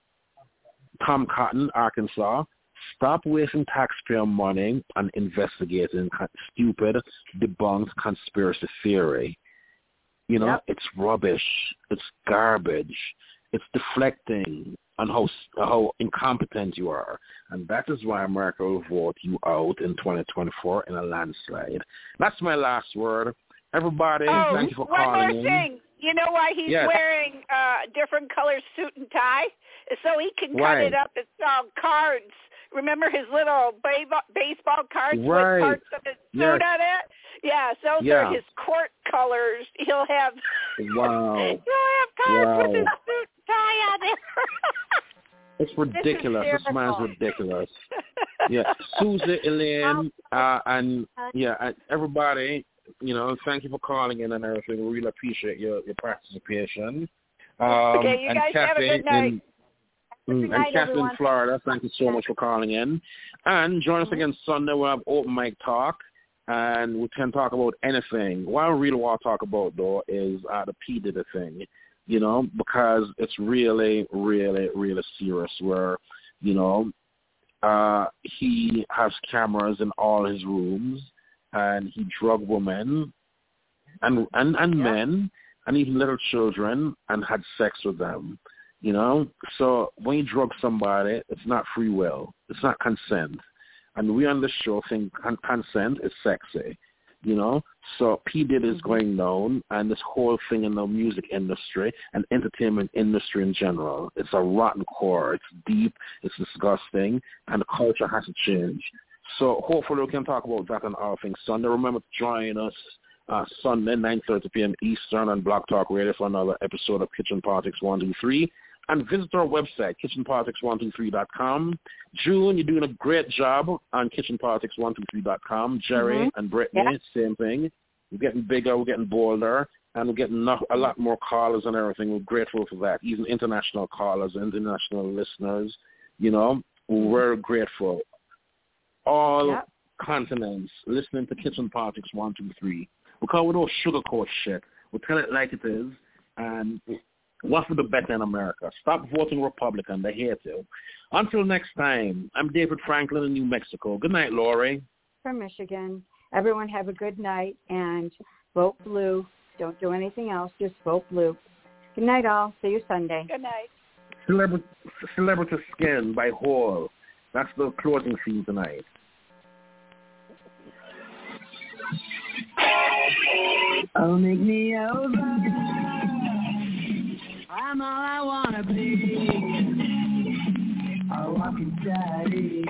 Tom Cotton, Arkansas, stop wasting taxpayer money on investigating stupid, debunked conspiracy theory. You know, it's rubbish. It's garbage. It's deflecting on how incompetent you are. And that is why America will vote you out in 2024 in a landslide. That's my last word. Everybody, thank you for calling in. One more thing. You know why he's wearing a different color suit and tie? So he can cut it up and sell cards. Remember his little baseball cards with parts of his suit on it? Yeah, so those are his court colors. He'll have cards with his suit and tie on there. It's ridiculous. This man's ridiculous. Yeah, Susie, Elaine, and everybody, thank you for calling in and everything. We really appreciate your participation. Okay, you guys have a good night. And Kathy in Florida, thank you so much for calling in. And join us again Sunday. We'll have open mic talk, and we can talk about anything. What I really want to talk about, though, is the P. Diddy thing, because it's really, really, really serious where, he has cameras in all his rooms, and he drug women and men and even little children and had sex with them. So when you drug somebody, it's not free will. It's not consent. And we on the show think consent is sexy, So P. Diddy is going down, and this whole thing in the music industry and entertainment industry in general, it's a rotten core. It's deep. It's disgusting. And the culture has to change. So hopefully we can talk about that and all things Sunday. Remember to join us Sunday, 9:30 p.m. Eastern on Block Talk Radio for another episode of Kitchen Politics 123. And visit our website, kitchenpolitics123.com. June, you're doing a great job on kitchenpolitics123.com. Jerry and Brittany, same thing. We're getting bigger, we're getting bolder, and we're getting a lot more callers and everything. We're grateful for that. Even international callers and international listeners. we're grateful. All continents listening to Kitchen Politics 123, because we don't sugarcoat shit. We tell it like it is, and what for the better in America. Stop voting Republican. They hate you. Until next time, I'm David Franklin in New Mexico. Good night, Lori. From Michigan. Everyone have a good night, and vote blue. Don't do anything else. Just vote blue. Good night, all. See you Sunday. Good night. Celebrity Skin by Hall. That's the closing scene tonight. Oh, make me over. I'm all I wanna be. I'll walk inside it.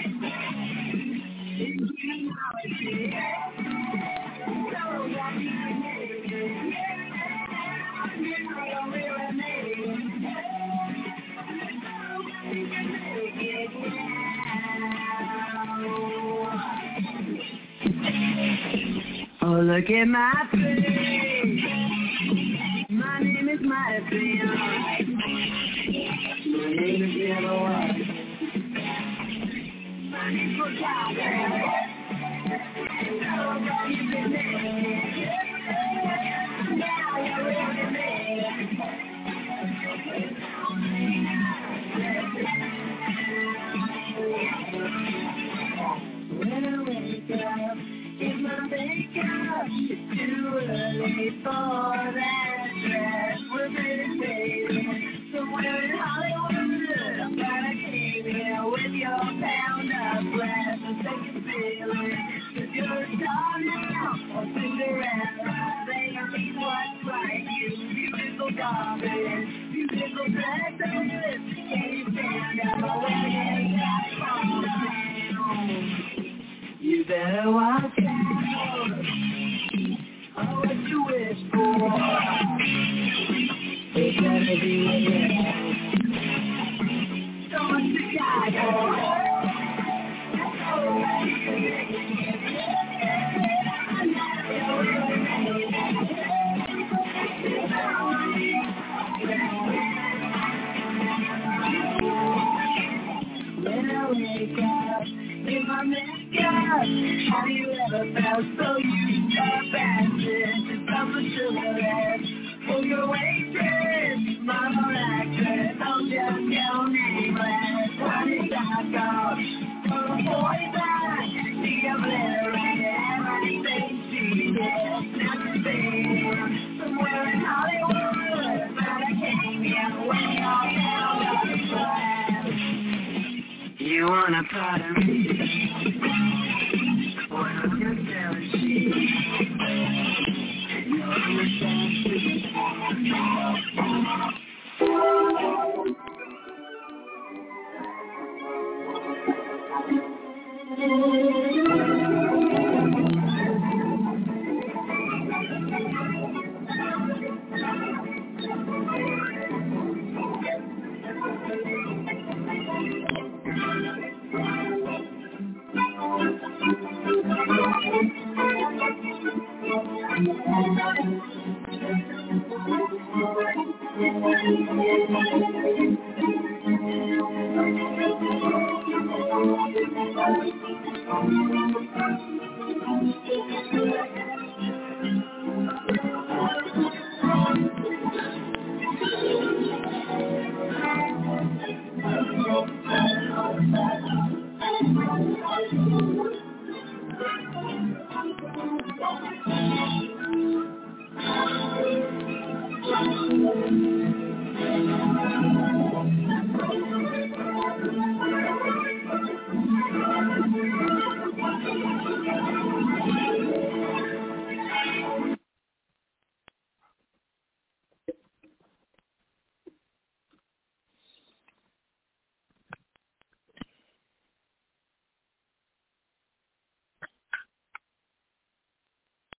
Oh, look at my face. My name is my friend. My name is Yellow White. My name is when I wake up, it's my makeup. It's too early for that dress. We're pretty faded somewhere in Hollywood. But I came here with your pound of glass and second feeling. If you're a star now or Cinderella, they are what's like you. Beautiful darling, beautiful dresses. Can you stand up when you got falling? You better watch out. Oh, what you wish for. It's better be with you. So much to die for. When I wake up in my makeup, have you ever felt so used up actress? It's something sugar for your waitress, mama actress, oh just go nameless. What is that called? For a poison, the obliterated, everything she did, nothing faded. Somewhere in Hollywood, but I came here way off down the glass. You wanna part of me? Boy, I'm just jealousy. You understand me?